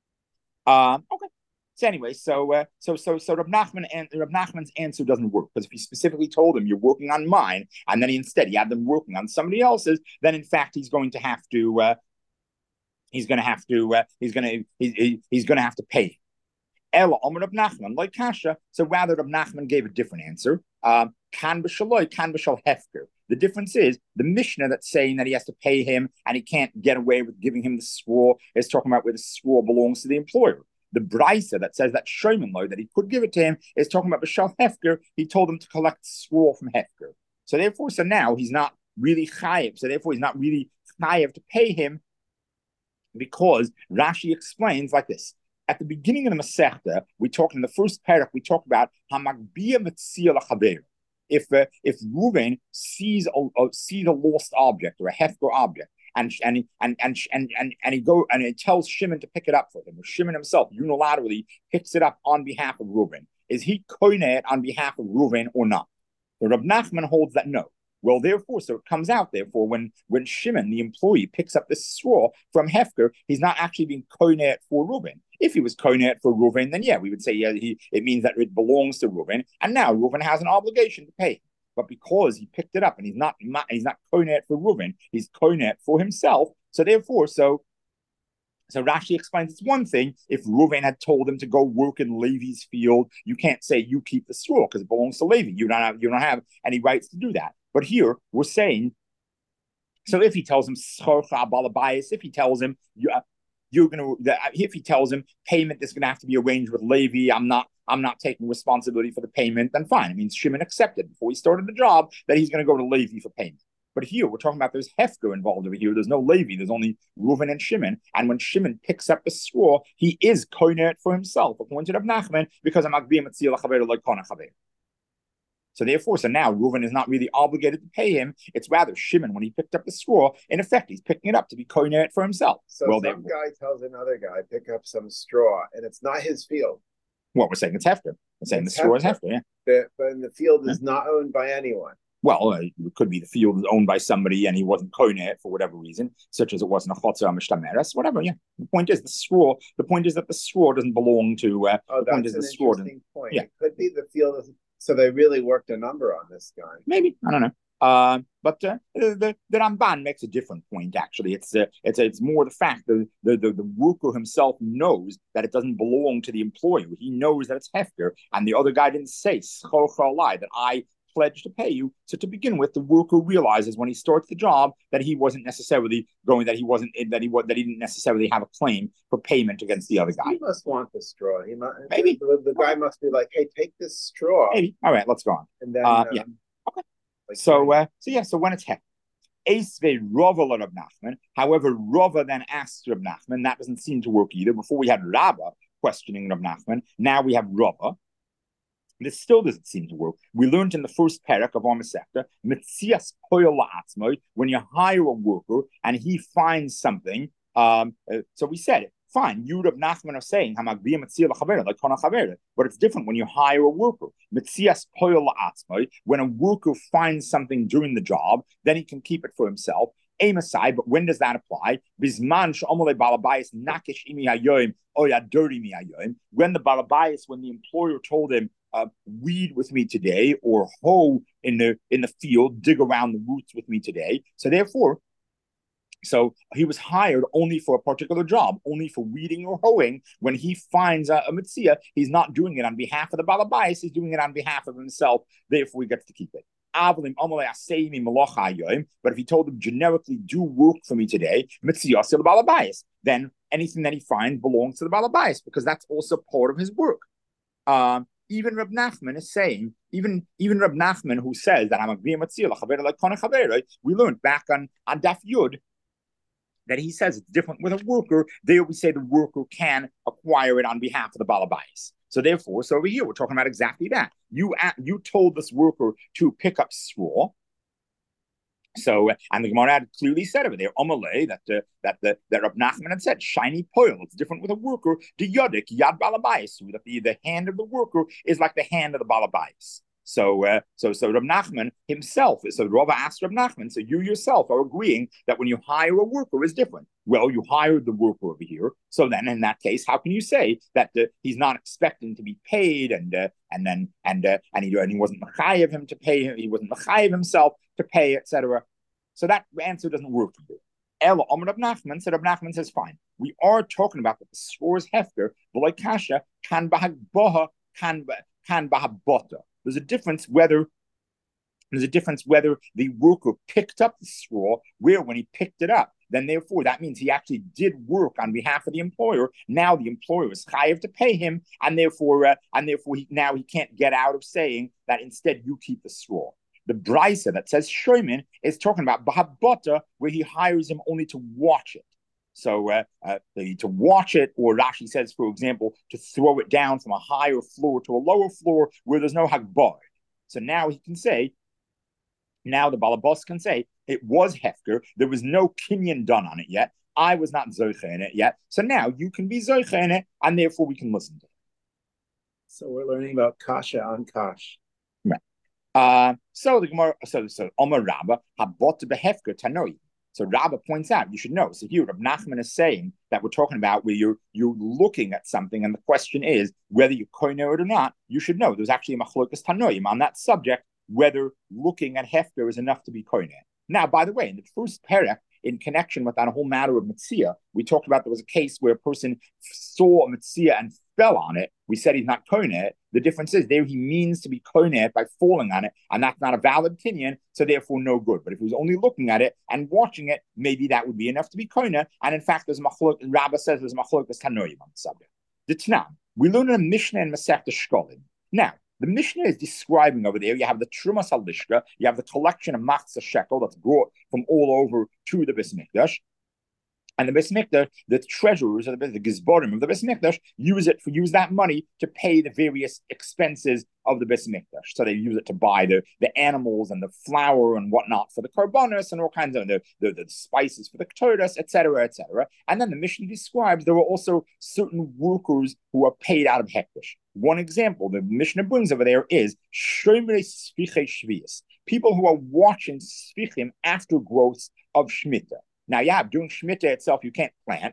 Um, okay. So anyway, so uh, so so so Rab Nachman and Rab Nachman's answer doesn't work, because if he specifically told him you're working on mine, and then he instead he had them working on somebody else's, then in fact he's going to have to uh, he's going to have to uh, he's going to he, he's going to have to pay. Ella Omer Rab Nachman like Kasha. So rather, Rab Nachman gave a different answer. Um, kan b'shaloi, kan b'shal hefker. The difference is the Mishnah that's saying that he has to pay him and he can't get away with giving him the swore is talking about where the swore belongs to the employer. The Braisa that says that Shlomo Lo, that he could give it to him, is talking about B'shal Hefker. He told him to collect swore from Hefker. So therefore, so now he's not really chayiv. So therefore, he's not really chayiv to pay him, because Rashi explains like this. At the beginning of the Masechta, we talked in the first parak, we talked about Hamagbia Metzia L'Chaver. If uh, if Reuven sees a, a sees a lost object or a Hefker object, And and and and and and and he go and he tells Shimon to pick it up for him. Or Shimon himself unilaterally picks it up on behalf of Reuven. Is he koineh on behalf of Reuven or not? The Rab Nachman holds that no. Well, therefore, so it comes out. Therefore, when when Shimon, the employee, picks up this straw from Hefker, he's not actually being koineh for Reuven. If he was koineh for Reuven, then yeah, we would say yeah, he it means that it belongs to Reuven, and now Reuven has an obligation to pay. But because he picked it up and he's not he's not koineh for Reuven, he's koineh for himself. So therefore, so so Rashi explains it's one thing if Reuven had told him to go work in Levi's field, you can't say you keep the straw because it belongs to Levi. You don't have you don't have any rights to do that. But here we're saying, so if he tells him if he tells him you. Uh, You're gonna if he tells him payment is gonna have to be arranged with Levi, I'm not I'm not taking responsibility for the payment, then fine. It means Shimon accepted before he started the job that he's gonna go to Levi for payment. But here we're talking about there's Hefker involved over here. There's no Levi, there's only Reuven and Shimon. And when Shimon picks up the straw, he is koineh for himself, according to Rab Nachman, because I'm Agbiyam Etzil Chaver like Kona Chaver. So therefore, so now Reuven is not really obligated to pay him. It's rather Shimon, when he picked up the straw, in effect, he's picking it up to be koineh for himself. So well, some guy tells another guy, pick up some straw, and it's not his field. What we're saying, it's Hefker. We're saying it's the straw Hefker. is Hefker, yeah. The, but the field is yeah. not owned by anyone. Well, uh, it could be the field is owned by somebody and he wasn't koineh for whatever reason, such as it wasn't a chotzer mishtameres, whatever, yeah. The point is the straw, the point is that the straw doesn't belong to, uh, oh, the that's point is an the straw interesting point. Yeah. It could be the field is, so they really worked a number on this guy. Maybe, I don't know. Uh, but uh, the the Ramban makes a different point. Actually, it's uh, it's it's more the fact that the, the the worker himself knows that it doesn't belong to the employer. He knows that it's hefker, and the other guy didn't say that I pledge to pay you. So to begin with, the worker realizes when he starts the job that he wasn't necessarily going that he wasn't that he was that he didn't necessarily have a claim for payment against the other guy. He must want the straw. He must, maybe the, the guy must be like, hey, take this straw. Maybe. All right, let's go on. And then uh, um, yeah. Okay. Like, so, uh, so yeah, so when it's hefker. Esve Rava Rab Nachman. However, Rava then asked Rab Nachman. That doesn't seem to work either. Before we had Rabba questioning Rab Nachman. Now we have Rava. This still doesn't seem to work. We learned in the first parak of our Masechta, Metzias Poyel La'atzmoi, when you hire a worker and he finds something. Um, uh, so we said it. Fine, you Rab Nachman are saying Hamagbiyam Metzia L'Chavera, like Kona Chavera, but it's different when you hire a worker. Metzias Poyel La'atzmoi, when a worker finds something during the job, then he can keep it for himself. Amasai, but when does that apply? Bisman sh'omole balabayis nakish imi hayoim oyadori mi hayoim. When the balabayis, when the employer told him, uh, weed with me today, or hoe in the in the field, dig around the roots with me today. So therefore, so he was hired only for a particular job, only for weeding or hoeing. When he finds a, a mitzvah, he's not doing it on behalf of the balabais, he's doing it on behalf of himself. Therefore, he gets to keep it. But if he told him generically, do work for me today, then anything that he finds belongs to the balabais, because that's also part of his work. Um, even Rab Nachman is saying, even even Rab Nachman, who says that I'm a like we learned back on, on Daf Yud that he says it's different with a worker. There we say the worker can acquire it on behalf of the balabais. So therefore, so over here, we're talking about exactly that. You you told this worker to pick up straw. So, and the Gemara had clearly said over there, Omalei, that uh, that the that Rab Nachman had said, shiny poil. It's different with a worker. The yodik yad balabais, that the the hand of the worker is like the hand of the balabais. So, uh, so, so Rab Nachman himself. So Rava asked Rab Nachman. So you yourself are agreeing that when you hire a worker is different. Well, you hired the worker over here. So then, in that case, how can you say that uh, he's not expecting to be paid, and uh, and then and uh, and he and he wasn't mechayev him to pay him, he wasn't mechayev himself to pay, et cetera. So that answer doesn't work for you. Ella Omer Rab Nachman said, Rab Nachman says, fine. We are talking about that the score is hefker, v'loy kasha kan bahagboha kan kan bahabota. There's a difference whether there's a difference whether the worker picked up the straw, where when he picked it up, then therefore that means he actually did work on behalf of the employer. Now the employer is chayav to pay him, and therefore uh, and therefore he, now he can't get out of saying that instead you keep the straw. The brisa that says shoymin is talking about bahabota, where he hires him only to watch it. So uh, uh, to watch it, or Rashi says, for example, to throw it down from a higher floor to a lower floor where there's no hagbah. So now he can say, now the balabos can say, it was hefker, there was no kinyan done on it yet, I was not zoiche in it yet, so now you can be zoiche in it, and therefore we can listen to it. So we're learning about kasha on kash. Right. Uh, so the Gemara, so so Omer Rabba habot behefker tanoi. So Rabba points out, you should know. So here, Rab Nachman is saying that we're talking about where you're you're looking at something, and the question is whether you koiner it or not. You should know there's actually a machlokas tanoim on that subject, whether looking at hefker is enough to be koiner. Now, by the way, in the first parak, in connection with that whole matter of mitzia, we talked about there was a case where a person saw a mitzia and fell on it. We said he's not koiner. The difference is there he means to be koiner by falling on it, and that's not a valid kinyan, so therefore no good. But if he was only looking at it and watching it, maybe that would be enough to be koiner. And in fact, there's a machlok, Rabbah says there's a machlokas tanoim on the subject. The Tanam, we learn in a Mishnah and Masechta Shkolim. Now, the Mishnah is describing over there, you have the Trumas Halishka, you have the collection of Machzah Shekel that's brought from all over to the Beis Mikdash. And the Beis Mikdash, the treasurers of the, the Gizborim of the Beis Mikdash, use it for use that money to pay the various expenses of the Beis Mikdash. So they use it to buy the, the animals and the flour and whatnot for the karbonos and all kinds of the, the, the spices for the ketores, et cetera, et cetera. And then the Mishnah describes there were also certain workers who are paid out of hektish. One example the Mishnah brings over there is shomrei sfichei shvius, people who are watching sfichim after growths of Shemitah. Now, yeah, doing Shemitah itself, you can't plant,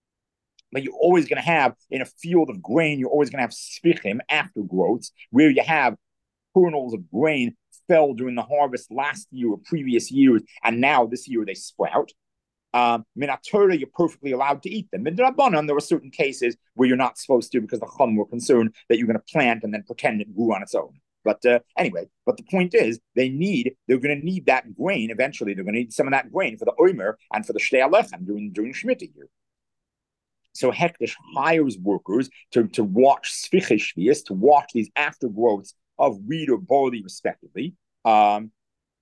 but you're always going to have, in a field of grain, you're always going to have sfichim, aftergrowths, where you have kernels of grain fell during the harvest last year or previous years, and now this year they sprout. Um, Minatora, you're perfectly allowed to eat them. In Rabbanan, there were certain cases where you're not supposed to because the Chum were concerned that you're going to plant and then pretend it grew on its own. But uh, anyway, but the point is, they need, they're going to need that grain eventually. They're going to need some of that grain for the Omer and for the Shtei Alechem during, during Shemitah year. So Hektish hires workers to, to watch Sfichei Shvius, to watch these aftergrowths of wheat or barley, respectively. Um,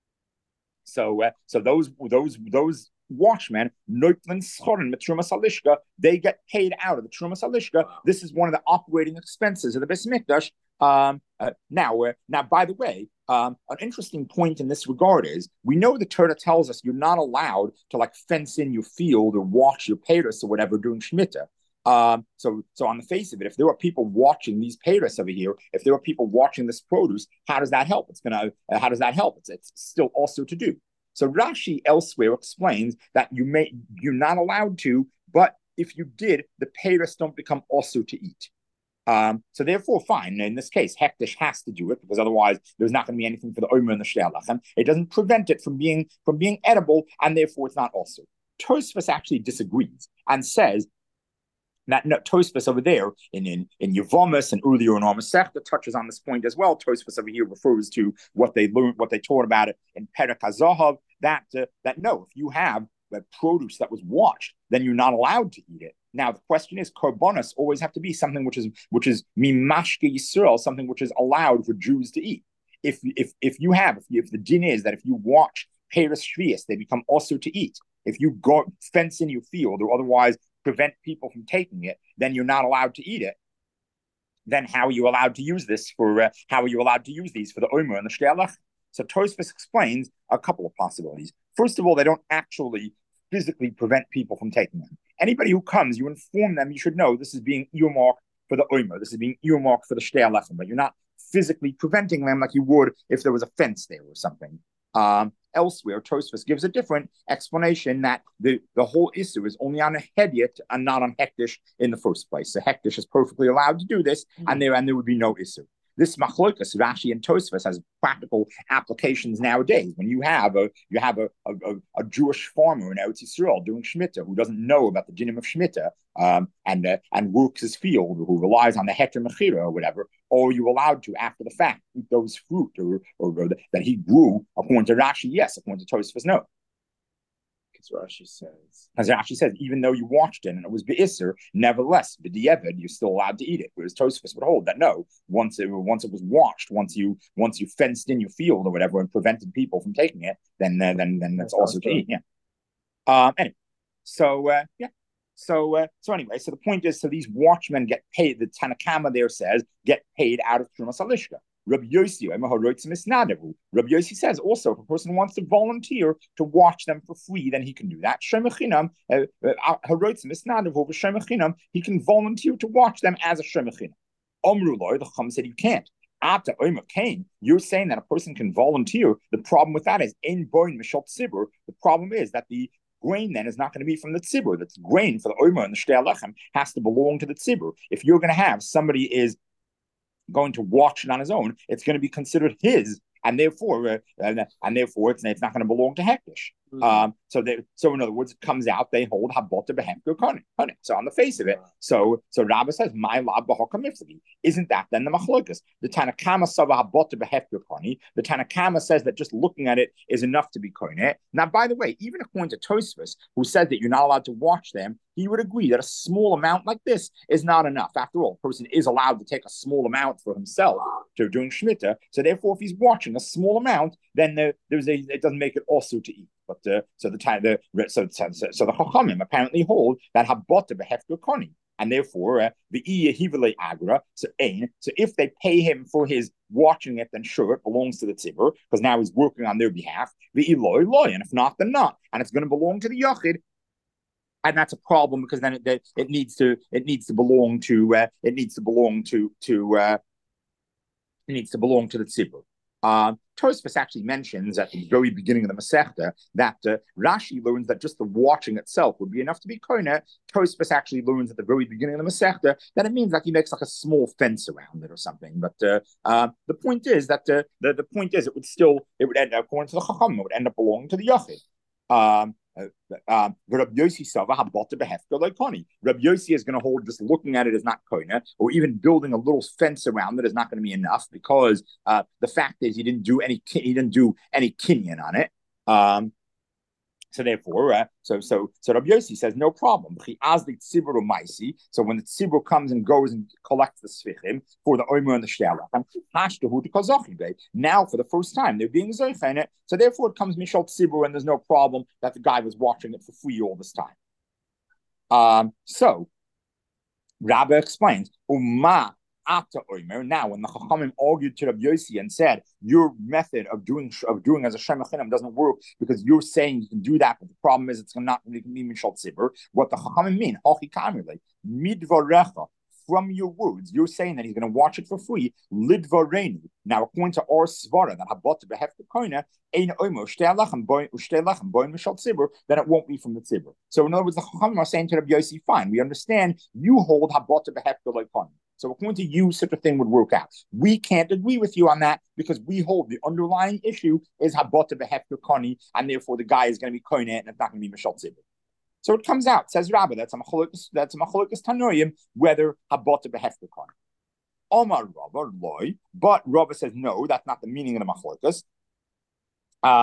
so, uh, so those those those watchmen, Neuplan Schoren, Trumas Halishka, they get paid out of the Trumas Halishka. This is one of the operating expenses of the Beis Mikdash. Um, uh, now, uh, now, by the way, um, an interesting point in this regard is we know the Torah tells us you're not allowed to like fence in your field or watch your peiros or whatever during Shemitah. Um, so, so on the face of it, if there are people watching these peiros over here, if there are people watching this produce, how does that help? It's gonna, uh, how does that help? It's, it's still also to do. So Rashi elsewhere explains that you may, you're not allowed to, but if you did, the peiros don't become also to eat. Um, so therefore, fine. In this case, Hektish has to do it because otherwise there's not going to be anything for the Omer and the Shtei Alechem. It doesn't prevent it from being from being edible, and therefore it's not also. Tosfos actually disagrees and says that no, Tosfos over there in in in Yevomis and earlier in Masechta touches on this point as well. Tosfos over here refers to what they learned, what they taught about it in Perek HaZahav. That uh, that no, if you have the produce that was watched, then you're not allowed to eat it. Now the question is, korbanos always have to be something which is which is mimashke Yisrael, something which is allowed for Jews to eat. If if if you have if, you, if the din is that if you watch peiros shvius, they become also to eat. If you go fence in your field or otherwise prevent people from taking it, then you're not allowed to eat it. Then how are you allowed to use this for? Uh, how are you allowed to use these for the Omer and the Shtei Alechem? So Tosfos explains a couple of possibilities. First of all, they don't actually physically prevent people from taking them. Anybody who comes, you inform them, you should know this is being earmarked for the Omer, this is being earmarked for the Shtei Lechem, but you're not physically preventing them like you would if there was a fence there or something. Um, elsewhere, Tosfos gives a different explanation that the, the whole issue is only on a Hedyot and not on Hektish in the first place. So Hektish is perfectly allowed to do this, mm-hmm. and there and there would be no issue. This machlokas, Rashi and Tosfos, has practical applications nowadays. When you have a you have a, a, a Jewish farmer in Eretz Yisrael doing Shemitah who doesn't know about the dinim of Shemitah um, and uh, and works his field, who relies on the heter mechira or whatever, or are you allowed to, after the fact, eat those fruit or, or, or that he grew? According to Rashi, yes. According to Tosfos, no. Because Rashi says, as Rashi says, even though you watched it and it was be'isser, nevertheless, b'di'evid, you're still allowed to eat it. Whereas Tosfos would hold that no, once it once it was washed, once you once you fenced in your field or whatever and prevented people from taking it, then uh, then then that's, that's also to eat. Yeah. Um. Anyway, so uh, yeah. So uh, so anyway, so the point is, so these watchmen get paid. The Tanakama there says get paid out of Trumas Alishka. Rabbi Yossi, Rabbi Yossi says also, if a person wants to volunteer to watch them for free, then he can do that. He can volunteer to watch them as a shemachinam. Omrullah, the Chum said you can't. After Omer came, you're saying that a person can volunteer. The problem with that is in boin mishal tzibur. The problem is that the grain then is not going to be from the tzibur. The grain for the Omer and the Shtei Lechem has to belong to the tzibur. If you're going to have somebody is going to watch it on his own, it's going to be considered his, and therefore, uh, and, and therefore, it's, it's not going to belong to Hektish. Mm-hmm. Um, so they, so in other words, it comes out they hold habota behemker konik. So on the face of it, so so Rabbah says my lab b'hokamifsagi. Isn't that then the machlokas? The Tanakama sava habota behemker konik. The Tanakama says that just looking at it is enough to be koine. Now, by the way, even according to Tosfos, who said that you're not allowed to watch them, he would agree that a small amount like this is not enough. After all, a person is allowed to take a small amount for himself to doing shmita. So therefore, if he's watching a small amount, then there, there's a it doesn't make it also to eat. But uh, so the time the so so, so the Chachamim apparently hold that habota behefker koni, and therefore uh, the iyahivale agra so ain. So if they pay him for his watching it, then sure it belongs to the tzibur because now he's working on their behalf. The iloy loy, and if not, then not, and it's going to belong to the yachid. And that's a problem because then it, it, it needs to it needs to belong to uh, it needs to belong to to uh, it needs to belong to the tzibur. Uh, Tosfos actually mentions at the very beginning of the Masechta that uh, Rashi learns that just the watching itself would be enough to be koine. Tosfos actually learns at the very beginning of the Masechta that it means like he makes like a small fence around it or something. But uh, uh, the point is that uh, the the point is it would still it would end up according to the Chacham, it would end up belonging to the Yachid. Um, Uh, Rabbi Yossi Sava habota behefka like Koni. Rabbi Yossi is going to hold just looking at it as not koina, or even building a little fence around it is not going to be enough because uh, the fact is he didn't do any he didn't do any kinyan on it. Um, so therefore, uh, so so so Rabbi Yossi says no problem. So when the tzibur comes and goes and collects the sfichim for the omer and the shtelach, now for the first time they're being zoich in it. So therefore, it comes mishal tzibur, and there's no problem that the guy was watching it for free all this time. Um, so Rabbi explains, Uma. After Omer, now when the Chachamim argued to Rabbi Yossi and said your method of doing of doing as a shemachinam doesn't work because you're saying you can do that, but the problem is it's not going to be mishal tzibur. What the Chachamim mean? Hachi kamirle midvarecha. From your words, you're saying that he's going to watch it for free. Lidvareni. Now, according to our svara that habot behefta koina ein omer shtei lachem boin ushtei lachem boin mishal tzibur, then it won't be from the tzibur. So in other words, the Chachamim are saying to Rabbi Yossi, fine, we understand you hold habot behefta like koina. So according to you, such a thing would work out. We can't agree with you on that because we hold the underlying issue is habota behefker koni, and therefore the guy is going to be koine and it's not going to be mishal tzibur. So it comes out, says Rabbi, that's a machlokas, that's a machlokas tanoim, whether habota behefker koni. Omar Rabba loy, but Rabba says no, that's not the meaning of the machlokas. Uh,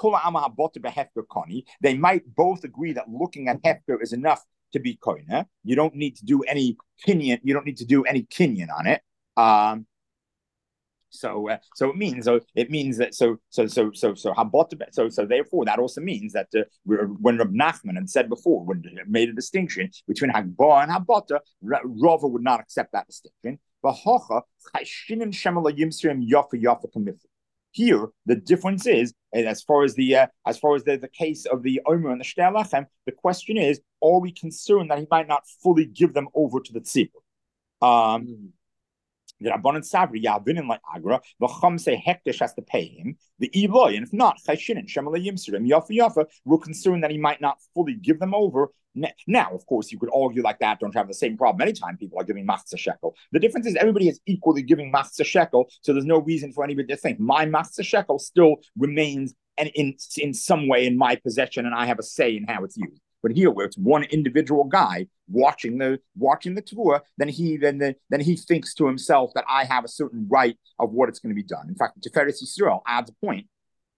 they might both agree that looking at hefker is enough to be koine. You don't need to do any kinyan. You don't need to do any kinyan on it. Um, so, uh, so it means, so it means that, so, so, so, so, so, so, so, therefore, that also means that uh, when Reb Nachman had said before, when it made a distinction between Hagbah and Habota, Rava would not accept that distinction. But Hocha, Chayshinim Shemala Yimsrim Yafa Yafa Kamifli. Here, the difference is, as far as the uh, as far as the, the case of the Omer and the Shtei Lechem, the question is, are we concerned that he might not fully give them over to the tzibur? Um, mm-hmm. The Rabbanan Sabri Yavinin like Agra, the Chum say Hektish has to pay him. The Eloy, and if not, Chayshinin, Shemalay Yimsirim, Yafa Yafa, we're concerned that he might not fully give them over. Now, of course, you could argue like that, don't have the same problem. Anytime people are giving machzah shekel. The difference is everybody is equally giving machzah shekel, so there's no reason for anybody to think my machzah shekel still remains and in, in some way in my possession, and I have a say in how it's used. But here, where it's one individual guy watching the watching the tour, then he then the, then he thinks to himself that I have a certain right of what it's going to be done. In fact, Tiferes Yisrael adds a point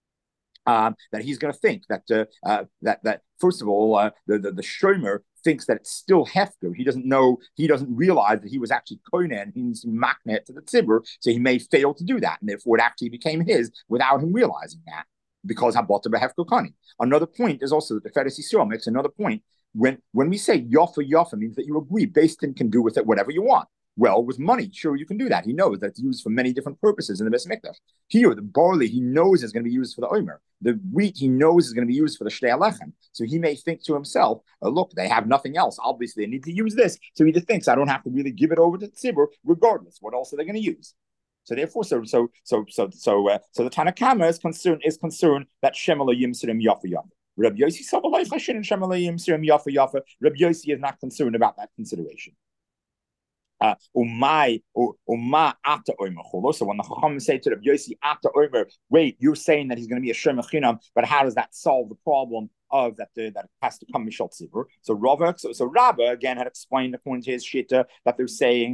um, that he's going to think that uh, uh, that that first of all, uh, the the, the shomer thinks that it's still hefker. He doesn't know, he doesn't realize that he was actually koinen. He needs to makne it to the tzibur, so he may fail to do that, and therefore it actually became his without him realizing that. Because habota behefker kani. Another point is also that the Tiferes Yisrael makes another point. When when we say yafa yafa means that you agree, Beis-Din can do with it whatever you want. Well, with money, sure you can do that. He knows that it's used for many different purposes in the Beis Mikdash. Here, the barley he knows is going to be used for the omer. The wheat he knows is going to be used for the Shtei Lechem. So he may think to himself, oh, look, they have nothing else. Obviously, they need to use this. So he just thinks, I don't have to really give it over to the tzibur, regardless. What else are they going to use? So therefore, so so so so so uh, so the Tanna Kama is concerned is concerned that Shemala Yimsirim Yafa Yafa. Rabbi Yossi Sabalai Chashin and Shemala Yimsirim Yafa Yafa. Rabbi Yossi is not concerned about that consideration. Uh, umay umma ata oimer. So when the Chacham say to Rabbi Yossi ata oimer, wait, you're saying that he's going to be a Shem Chinam, but how does that solve the problem of that uh, that it has to come Mishal Tzibur? So Rava, so, so Rabba again had explained according to his shita that they're saying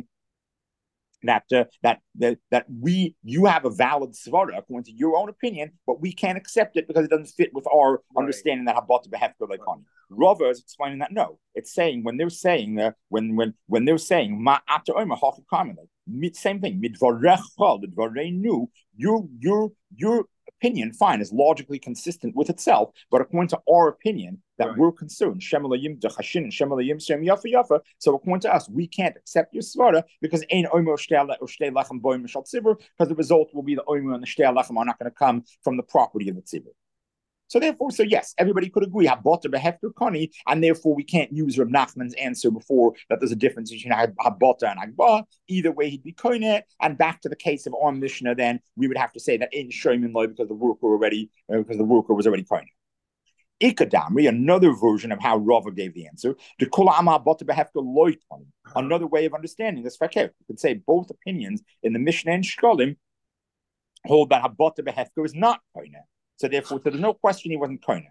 that uh, that that that we you have a valid svara according to your own opinion, but we can't accept it because it doesn't fit with our right. understanding that habata behefker leikani. Rava is explaining that no, it's saying when they're saying uh, when when when they're saying ma after omer hafu kamele, same thing midvarecha midvareinu, your your your opinion fine is logically consistent with itself, but according to our opinion that right. we're concerned shemalayim dechashin and shemalayim shem yafa yafa, so according to us we can't accept your svara because ein omer shtei lechem boy mishal tzibur, because the result will be the omer and the shtei lechem are not going to come from the property of the tzibur. So therefore, so yes, everybody could agree habota behefker kani, and therefore we can't use Reb Nachman's answer before that there's a difference between habota and agba. Either way, he'd be koine. And back to the case of our Mishnah, then we would have to say that in shoymin loy because the worker already uh, because the worker was already koine. Ikadamri, another version of how Rava gave the answer, to kol ama habota behefker loy kani. Another way of understanding this fakir. You could say both opinions in the Mishnah and Shkolim hold that habota behefker is not koine. So therefore, so there's no question he wasn't koine.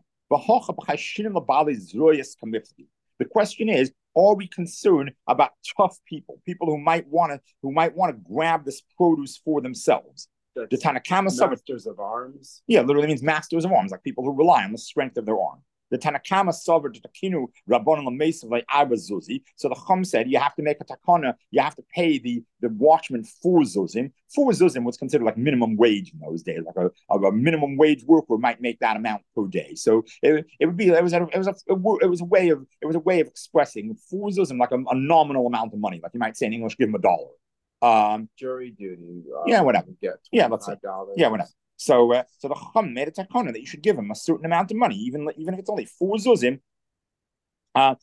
The question is, are we concerned about tough people, people who might want to who might want to grab this produce for themselves? That's the Tanna Kama masters of arms. Yeah, literally means masters of arms, like people who rely on the strength of their arm. The Tanna Kama sovered takinu rabbanon l'meisav like arba zuzi. So the Chum said you have to make a takana, you have to pay the, the watchman four zuzim. Four zuzim was considered like minimum wage in those days. Like a, a minimum wage worker might make that amount per day. So it, it would be it was a, it was a it was a way of it was a way of expressing four zuzim like a, a nominal amount of money. Like you might say in English, give them a dollar. Um, jury duty. Uh, yeah, whatever. Get yeah, let's say. Yeah, whatever. So, uh, so the Chacham made a takana that you should give him a certain amount of money, even even if it's only four zuzim. Uh,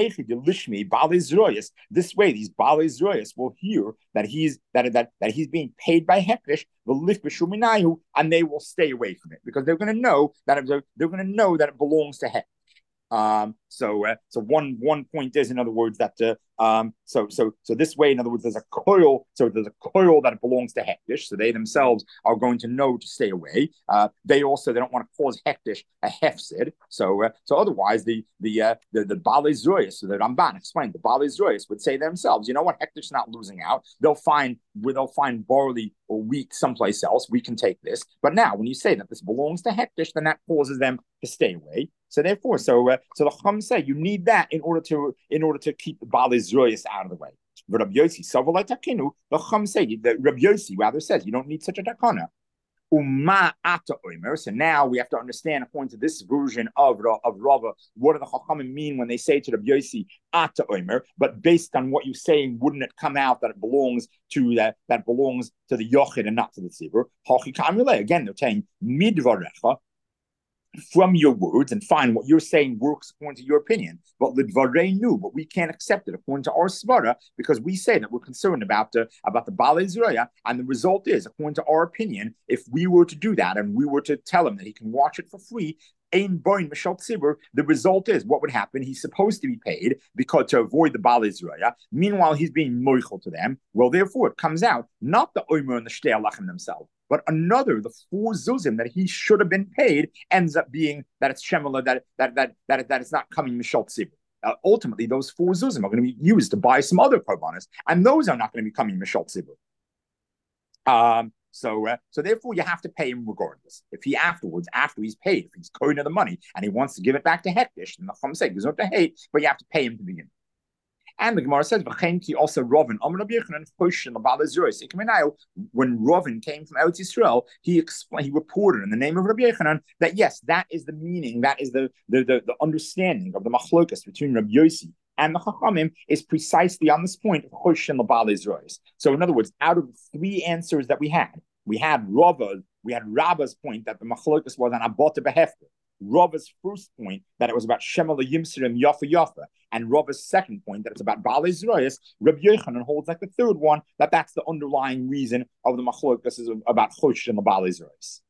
this way, these Baalei Zroyas will hear that he's that that that he's being paid by Hekdesh, and they will stay away from it because they're going to know that they're, they're going to know that it belongs to Hekdesh. Um, so, uh, so one one point is, in other words, that uh, um, so so so this way, in other words, there's a coil. So there's a coil that belongs to Hekdesh. So they themselves are going to know to stay away. Uh, they also they don't want to cause Hekdesh a hefsid. So uh, so otherwise, the the uh, the the Baalei Zroyas, so the Ramban explained, the Baalei Zroyas would say themselves, you know what, Hekdesh's not losing out. They'll find where they'll find barley or wheat someplace else. We can take this. But now, when you say that this belongs to Hekdesh, then that causes them to stay away. So therefore, so uh, so the Chacham say you need that in order to in order to keep the Baalei Zroyas out of the way. But Rabbi Yossi, the Chacham say that Rabbi Yossi rather says you don't need such a takana. Uma ata omer. So now we have to understand, according to this version of of Rava, what do the Chachamim mean when they say to Rabbi Yossi ata omer? But based on what you say, wouldn't it come out that it belongs to that that belongs to the yochid and not to the tzibur? Hachi kamilei. Again, they're saying midvarecha, from your words, and fine, what you're saying works according to your opinion. But lidvareinu, but we can't accept it according to our svara, because we say that we're concerned about the about the Baalei Zeraya, and the result is, according to our opinion, if we were to do that and we were to tell him that he can watch it for free, Ein boin mishal tzibur, the result is what would happen? He's supposed to be paid because to avoid the Baalei Zeraya. Meanwhile, he's being moichel to them. Well, therefore, it comes out not the omer and the shtei alachim themselves, but another, the four zuzim that he should have been paid, ends up being that it's shemala, that that that that that it's not coming mishal tzibur. Uh, ultimately, those four zuzim are going to be used to buy some other korbanos, and those are not going to be coming mishal tzibur. Um. So, uh, so therefore, you have to pay him regardless. If he afterwards, after he's paid, if he's kohen of the money and he wants to give it back to Hektish, then the Chum say goes not to hate, but you have to pay him to begin. And the Gemara says, also Rovin, when Rovin came from Eretz Yisrael, he explained, he reported in the name of Rabbi Yochanan that yes, that is the meaning, that is the the the, the understanding of the machlokas between Rabbi Yossi and the Chachamim is precisely on this point of Chosh and Labal Israelis. So, in other words, out of the three answers that we had, we had Rava, we had Rabba's point that the machlokas was an abota behefter. Rava's first point that it was about Shemala Yimsirim Yafa Yafa, and Rava's second point that it's about Baalei Zerayos. Rabbi Yochanan holds like the third one that that's the underlying reason of the machlokas is about Chosh and the Baalei Zerayos.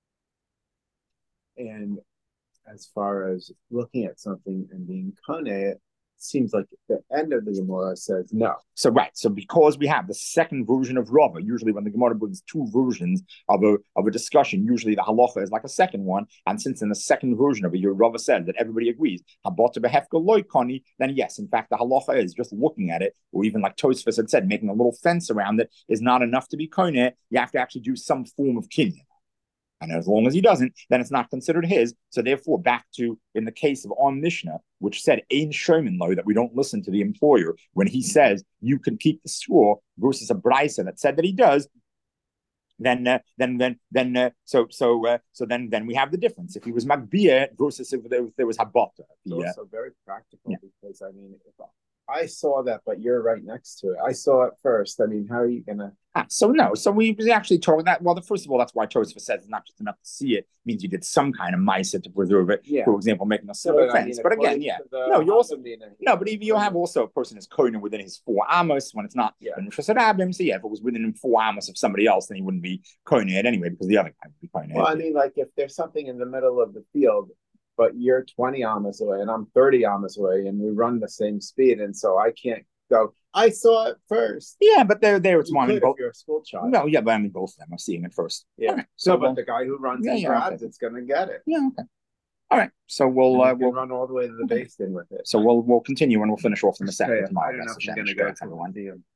And as far as looking at something and being koneh, seems like the end of the Gemara says no. So right, so because we have the second version of Rava, usually when the Gemara brings two versions of a of a discussion, usually the halacha is like a second one. And since in the second version of it, your Rava said that everybody agrees, habata behefka loy koni, then yes, in fact, the halacha is just looking at it, or even like Tosfos had said, making a little fence around it is not enough to be koneh. You have to actually do some form of kinyan. And as long as he doesn't, then it's not considered his. So therefore, back to in the case of on Mishnah, which said Ein Shomen Lo, that we don't listen to the employer when he says you can keep the straw, versus a brisa that said that he does. Then, uh, then, then, then, uh, so, so, uh, so then, then we have the difference. If he was Magbiyah versus if there, if there was Habata. It's uh, also very practical yeah. because I mean, if I saw that, but you're right next to it. I saw it first. I mean, how are you gonna? Ah, so no, so we actually told that. Well, the, first of all, that's why Tosfos says it's not just enough to see it; it means you did some kind of ma'aseh to preserve it. Yeah. For example, making a small no, but fence. I mean, but again, yeah, no, you also no, but even you have also a person is kohen within his four amos when it's not. Yeah. So yeah, if it was within four amos of somebody else, then he wouldn't be kohen anyway because the other guy would be kohen. Well, I mean, like if there's something in the middle of the field, but you're twenty amos away and I'm thirty amos away, and we run the same speed, and so I can't go, I saw it first. Yeah, but there, there it's you one. Could both, if you're a school child. No, yeah, but I mean both of them are seeing it first. Yeah. Right. So, so but well, the guy who runs yeah, and yeah, grabs okay. it's going to get it. Yeah. Okay. All right. So we'll uh, we'll run all the way to the okay. base in with it. So we'll we'll continue and we'll finish off the Masechet yeah, tomorrow. I don't know if I'm going to go to one.